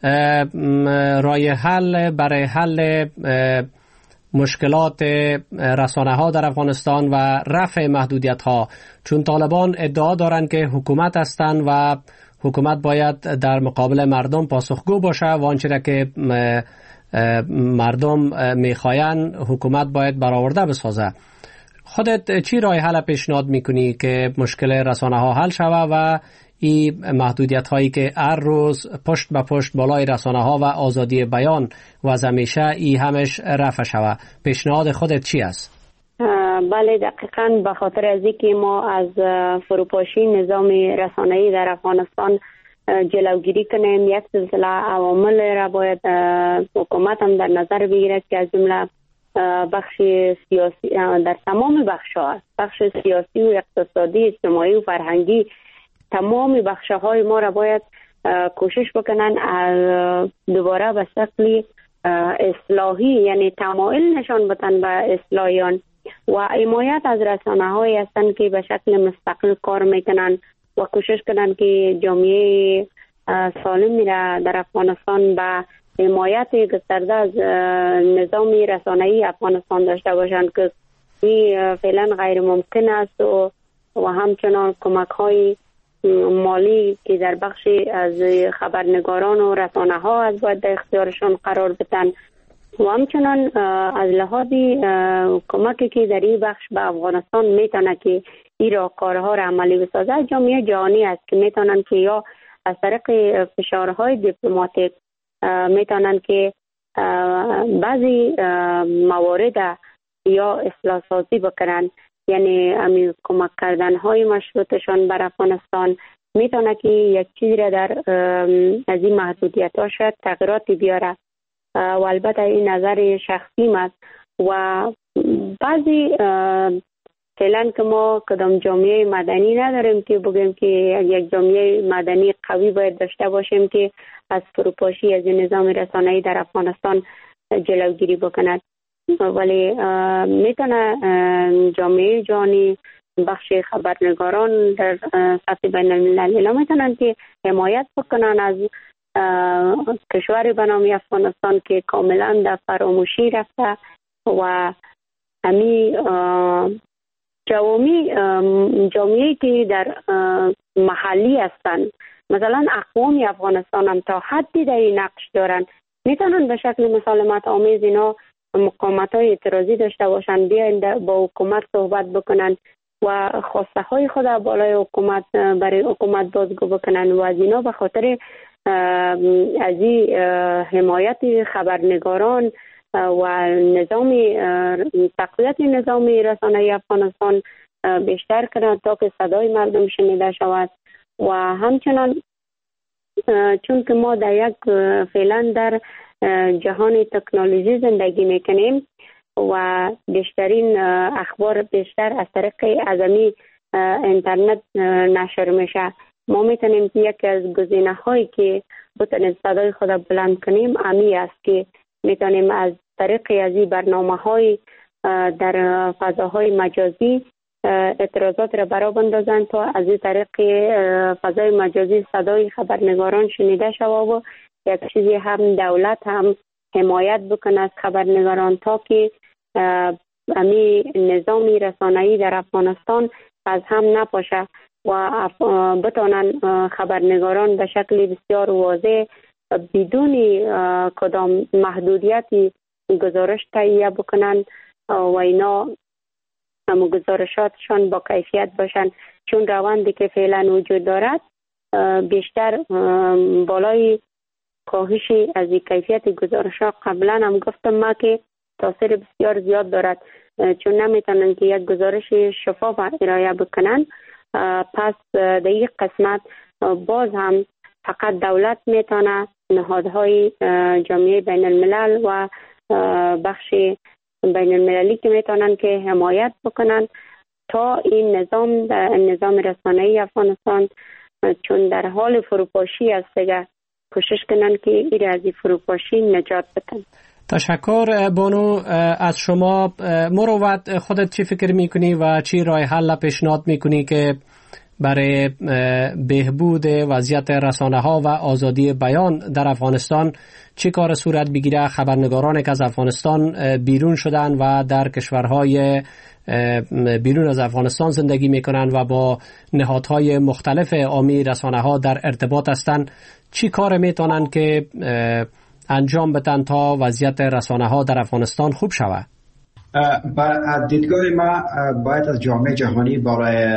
راه حل برای حل مشکلات رسانه ها در افغانستان و رفع محدودیت ها؟ چون طالبان ادعا دارند که حکومت هستند و حکومت باید در مقابل مردم پاسخگو باشه و آنچه را که مردم میخواین حکومت باید برآورده بسازه. خودت چی راه حل پیشنهاد میکنی که مشکل رسانه ها حل شوه و این محدودیت هایی که هر روز پشت به پشت بالای رسانه ها و آزادی بیان و از همیشه ای همش رفع شوه؟ پیشنهاد خودت چی است؟ بله، دقیقاً به خاطر از اینکه ما از فروپاشی نظام رسانه‌ای در افغانستان جلوگیری کنیم، یک سلسله عوامل را باید حکومت هم در نظر بگیرد که از جمله بخش سیاسی در تمام بخش‌ها، بخش سیاسی و اقتصادی، اجتماعی و فرهنگی، تمام بخش‌های ما را باید کوشش بکنن دوباره به شکل اصلاحی، یعنی تمایل نشان بدن به اصلاحیان و حمایت از رسانه‌هایی هستند که به شکل مستقل کار میکنن و کوشش کنن که جامعه سالمی را در افغانستان به حمایت گسترده از نظام رسانه‌ای افغانستان داشته باشند که این فعلا غیر ممکن است و و همچنان کمک‌های مالی که در بخش از خبرنگاران و رسانه‌ها از باید در اختیارشان قرار بدن و همچنان از لحاظ کمکی که در این بخش به افغانستان میتونه که این راهکارها را عملی بسازه، جامعه جهانی است که میتونن که یا از طریق فشارهای دیپلماتیک میتونن که بعضی موارد یا اصلاح سازی بکنن، یعنی امی کمک کردن های مشروطشان بر افغانستان میتونه که یک چیزی را در از این محدودیت ها شاید تغییراتی بیاره و البته این نظر شخصی است و بعضی فعلا که ما کدام جامعه مدنی نداریم که بگیم که یک جامعه مدنی قوی باید داشته باشیم که از فروپاشی از نظام رسانه‌ای در افغانستان جلوگیری بکند، ولی میتونه جامعه جهانی، بخش خبرنگاران در سطح بین المللی میتونن که حمایت بکنن از کشور به نام افغانستان که کاملا در فراموشی رفته و همی جوامع جامعه که در محلی هستند، مثلا اقوام افغانستان هم تا حدی در این نقش دارن، میتونن به شکل مسالمت آمیز اینا مقاومت های اعتراضی داشته باشن، بیاین با حکومت صحبت بکنن و خواسته های خود بالای حکومت برای حکومت بازگو بکنن و از اینا به خاطر از این حمایت خبرنگاران و نظام تقویت نظام رسانه‌ای افغانستان بیشتر کنند تا که صدای مردم شنیده شود و همچنان چون که ما در یک فعلا در جهان تکنولوژی زندگی میکنیم و بیشترین اخبار بیشتر از طریق اعظمی اینترنت نشر میشه، ما میتونیم که یکی از گزینه هایی که بتونیم صدای خود بلند کنیم امی است که میتونیم از طریق از این برنامه های در فضاهای مجازی اعتراضات را برا بندازن تا از این طریق فضای مجازی صدای خبرنگاران شنیده شود و یک چیزی هم دولت هم حمایت بکنه از خبرنگاران تا که امی نظام رسانه‌ای در افغانستان از هم نپاشه و بتانن خبرنگاران به شکل بسیار واضح بدون کدام محدودیتی گزارش تهیه بکنن و اینا هم گزارشاتشان با کیفیت باشن، چون روندی که فعلا وجود دارد بیشتر بالای کاهش از کیفیت گزارشات. قبلا هم گفتم ما که تاثیر بسیار زیاد دارد، چون نمیتونن که یک گزارش شفاف ارائه بکنن. پس در این قسمت باز هم فقط دولت میتونه، نهادهای جامعه بین الملل و بخش بین المللی که میتونن که حمایت بکنن تا این نظام نظام رسانه‌ای افغانستان چون در حال فروپاشی است دیگه کوشش کنن که این از فروپاشی نجات بدن. تشکر بانو از شما. مروت، خودت چی فکر میکنی و چی راه حل پیشنهاد میکنی که برای بهبود وضعیت رسانه ها و آزادی بیان در افغانستان چی کار صورت بگیره؟ خبرنگارانی که از افغانستان بیرون شدن و در کشورهای بیرون از افغانستان زندگی میکنن و با نهادهای مختلف عامی رسانه ها در ارتباط هستند، چی کار میتونن که انجام بدن تا وضعیت رسانه ها در افغانستان خوب شود؟ با دیدگاه ما باید از جامعه جهانی برای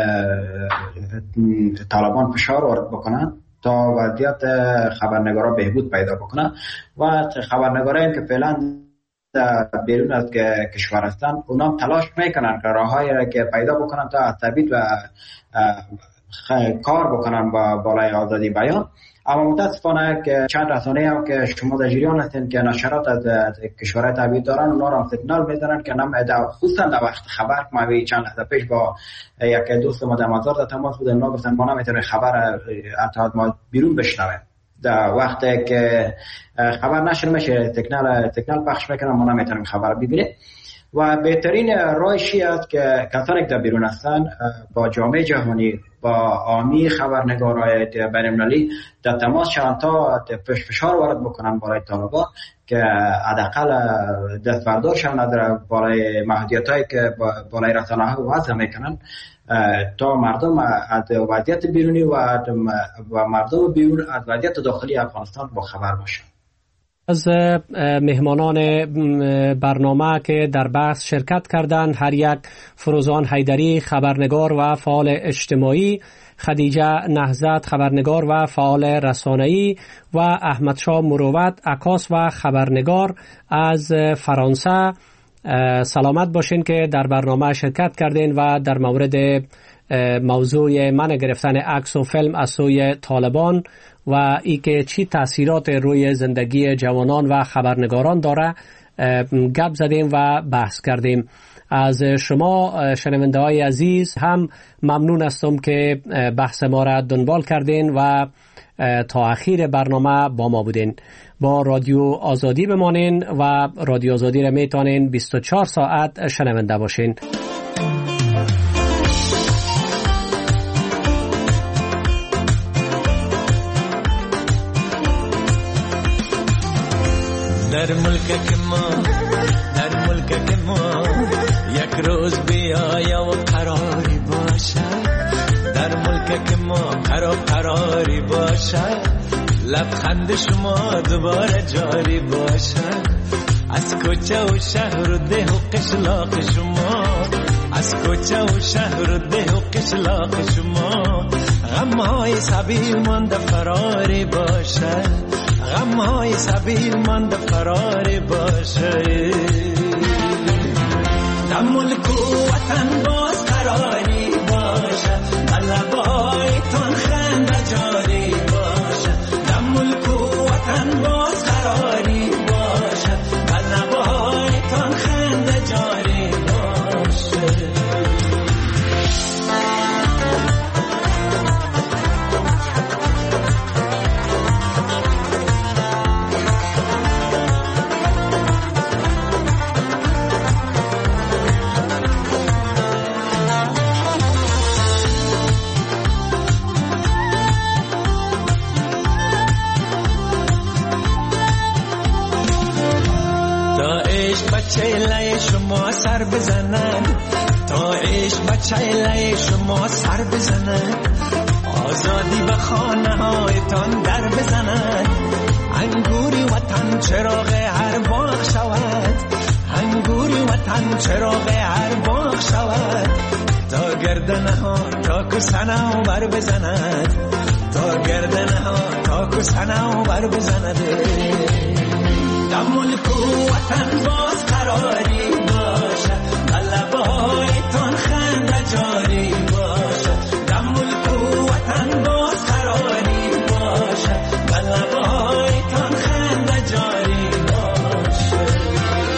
طالبان فشار وارد بکنن تا وضعیت خبرنگارا بهبود پیدا بکنن و خبرنگارایی که فعلا بیرون از کشور هستن اونا تلاش میکنن که راههایی که پیدا بکنن تا تثبیت و کار بکنن با بالای آزادی بیان. اما متاسفانه که چند رسانه هم که شما در جریان هستین که نشرات از کشورهای تبعید دارن اونا را سیگنال میزنن که نم خصوصا در وقت خبر ما چند لحظه پیش با یک دوست ما در مزار در تماس بودیم، اونا گفتن ما نمیتونیم خبر اتحاد ما بیرون بشنویم. در وقتی که خبر نشر میشه سیگنال سیگنال پخش میکنن ما نمیتونیم خبر ببینیم و بهترین راهی است که کسانی که در بیرون هستن با جامعه جهانی با عامی خبرنگارای بین‌المللی در تماس شوند تا فشار وارد بکنن بالای طالبان که حداقل دست بردار شوند در بالای محدودیتایی که بالای رسانه‌ها وضع میکنن تا مردم از وضعیت بیرونی و مردم بیرون از وضعیت داخلی افغانستان با خبر باشند. از مهمانان برنامه که در بحث شرکت کردند هر یک فروزان حیدری خبرنگار و فعال اجتماعی، خدیجه نهضت خبرنگار و فعال رسانه‌ای و احمد شاه مروت عکاس و خبرنگار از فرانسه. سلامت باشین که در برنامه شرکت کردین و در مورد موضوع منع گرفتن عکس و فیلم از سوی طالبان و ای که چی تاثیرات روی زندگی جوانان و خبرنگاران داره گپ زدیم و بحث کردیم. از شما شنونده های عزیز هم ممنون هستم که بحث ما را دنبال کردین و تا اخیر برنامه با ما بودین. با رادیو آزادی بمانین و رادیو آزادی را میتونین بیست و چهار ساعت شنونده باشین. در ملک که ما در ملک که ما یک روز بیایا و قراری باشد، در ملک که ما قرار قراری باشد، لبخند شما دوباره جاری باشد، از کوچه و شهر و ده و قشلاق شما، از کوچه و شهر و ده و قشلاق شما، غمهای سبیل مانده فراری باشد، غمهای سبیل مانده فراری باشد. در ملک و وطن باز قراری باشد، لبایتان خنده جاری باشد، در ملک و وطن باز قراری باشد، لبایتان خنده جاری باشد. چیله شما سر بزنن، تا عشق بچیله شما سر بزنن، آزادی به خانه هایتان در بزنن، انگوری وطن چراغ هر باغ شود، انگوری وطن چراغ هر باغ شود، تا گردنه ها تا کسنه بر بزند، تا گردنه ها تا کسنه بر بزند. در ملک و وطن باز قراری باشد، لبایتان خنده جاری باشد، در ملک و وطن باز قراری باشد، لبایتان خنده جاری باشد.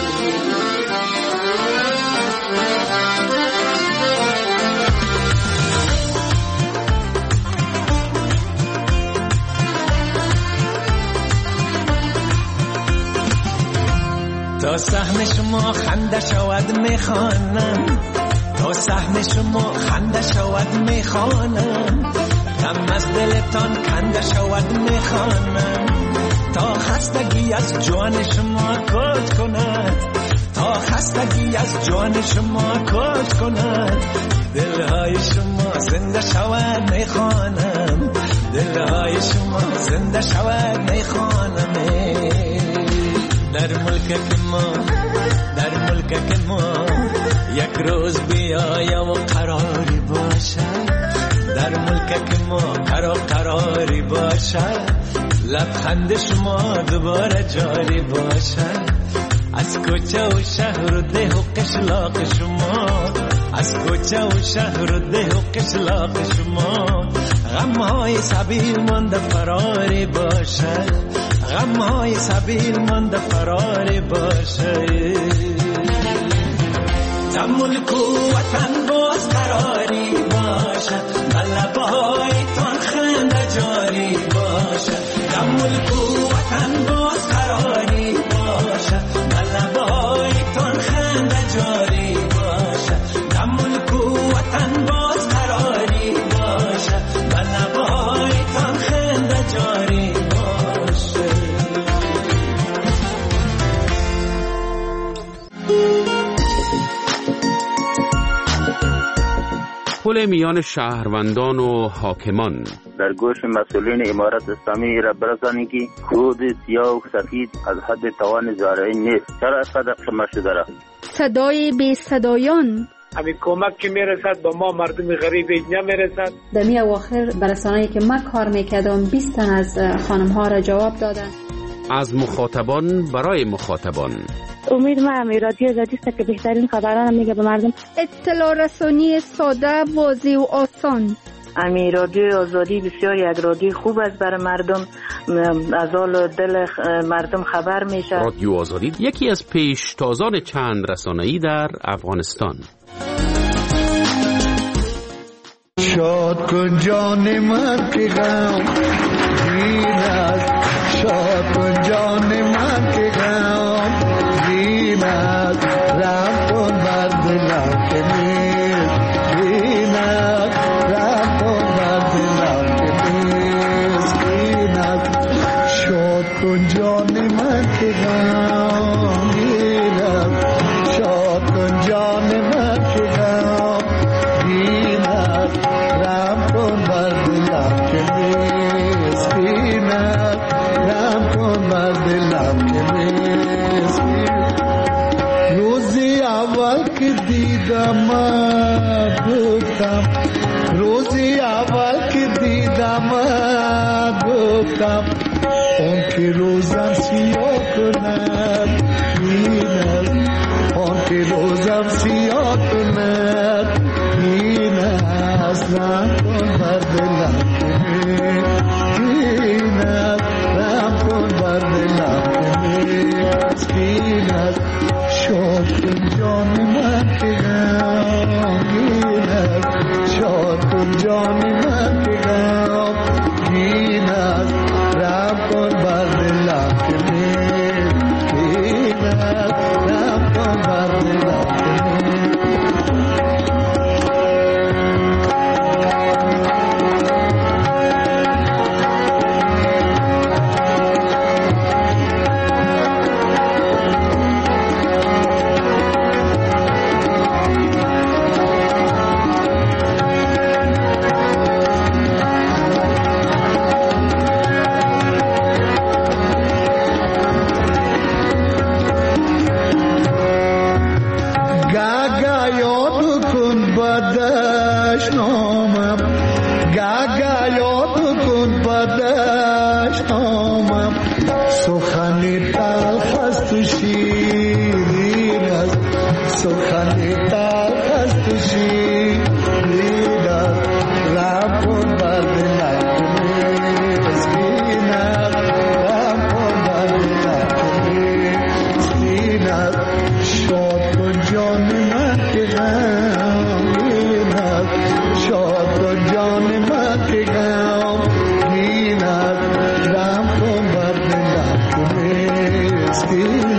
تا صحن شما خنده شود میخوانم، تا صحن شما خنده شود میخوانم، غم از دلتان کنده شود میخوانم، تا خستگی از جان شما کج کند، تا خستگی از جان شما کج کند، دلهای شما زنده شود میخوانم، دلهای شما زنده شود میخوانم. ملک ما در ملک ما یک روز بیاید و قراری باشد در ملک ما قرار قراری باشد لبخند شما دوباره جاری باشد از کوچه و شهر و ده و قشلاق شما از کوچه و شهر و ده و قشلاق شما غمهای سبیل مانده فراری باشد غمهای سبیل مانده فراری باشد در ملک و وطن باز قراری باشد لبهای تان خنده جاری باشد در ملک و وطن باز قراری باشد لبهای تان خنده جاری باشد در ملک و وطن باز قراری باشد لبهای تان خنده جاری باشد. پل میان شهروندان و حاکمان در گوش مسئولین امارت اسلامی را برسانید که خود سیاه و سفید از حد توان زارعی نیست. چرا اینقدر شما شده را؟ صدای بی صدایان همین کمک که میرسد با ما مردم غریب اینجا میرسد. در می اواخر برسانه‌ای که من کار میکردم بیست تن از خانم ها را جواب دادن. از مخاطبان برای مخاطبان امید ما هم رادیو آزادی است که بهترین خبران میگه به مردم. اطلاع رسانی ساده، واضح و آسان. امی رادیو آزادی بسیار یک رادیو خوب است برای مردم، از حال دل مردم خبر میشه. رادیو آزادی یکی از پیشتازان چند رسانه‌ای در افغانستان. شاد کن جان من که غم گیرد، شاد کن جان من که غم گیرد، رحم کن بر دلم که نیست گیرد، رحم کن بر دلم که نیست گیرد. شاد کن جان من که غم گیرد، شاد کن جان من که غم گیرد، رحم کن بر دلم که نیست گیرد، رحم کن بر دلم که نیست گیرد. روزی اول که دیدم گفتم، روزی اول که دیدم گفتم، اون که روزم سیاه کند گیرد، اون که روزم سیاه کند گیرد، رحم کن بر دلم که گیرد، رحم کن بر دلم که گیرد. شاد کن جان من که غم گیرد، شاد کن جان من که غم گیرد، رحم کن بر دلم که گیرد، رحم کن بر دلم که Steve.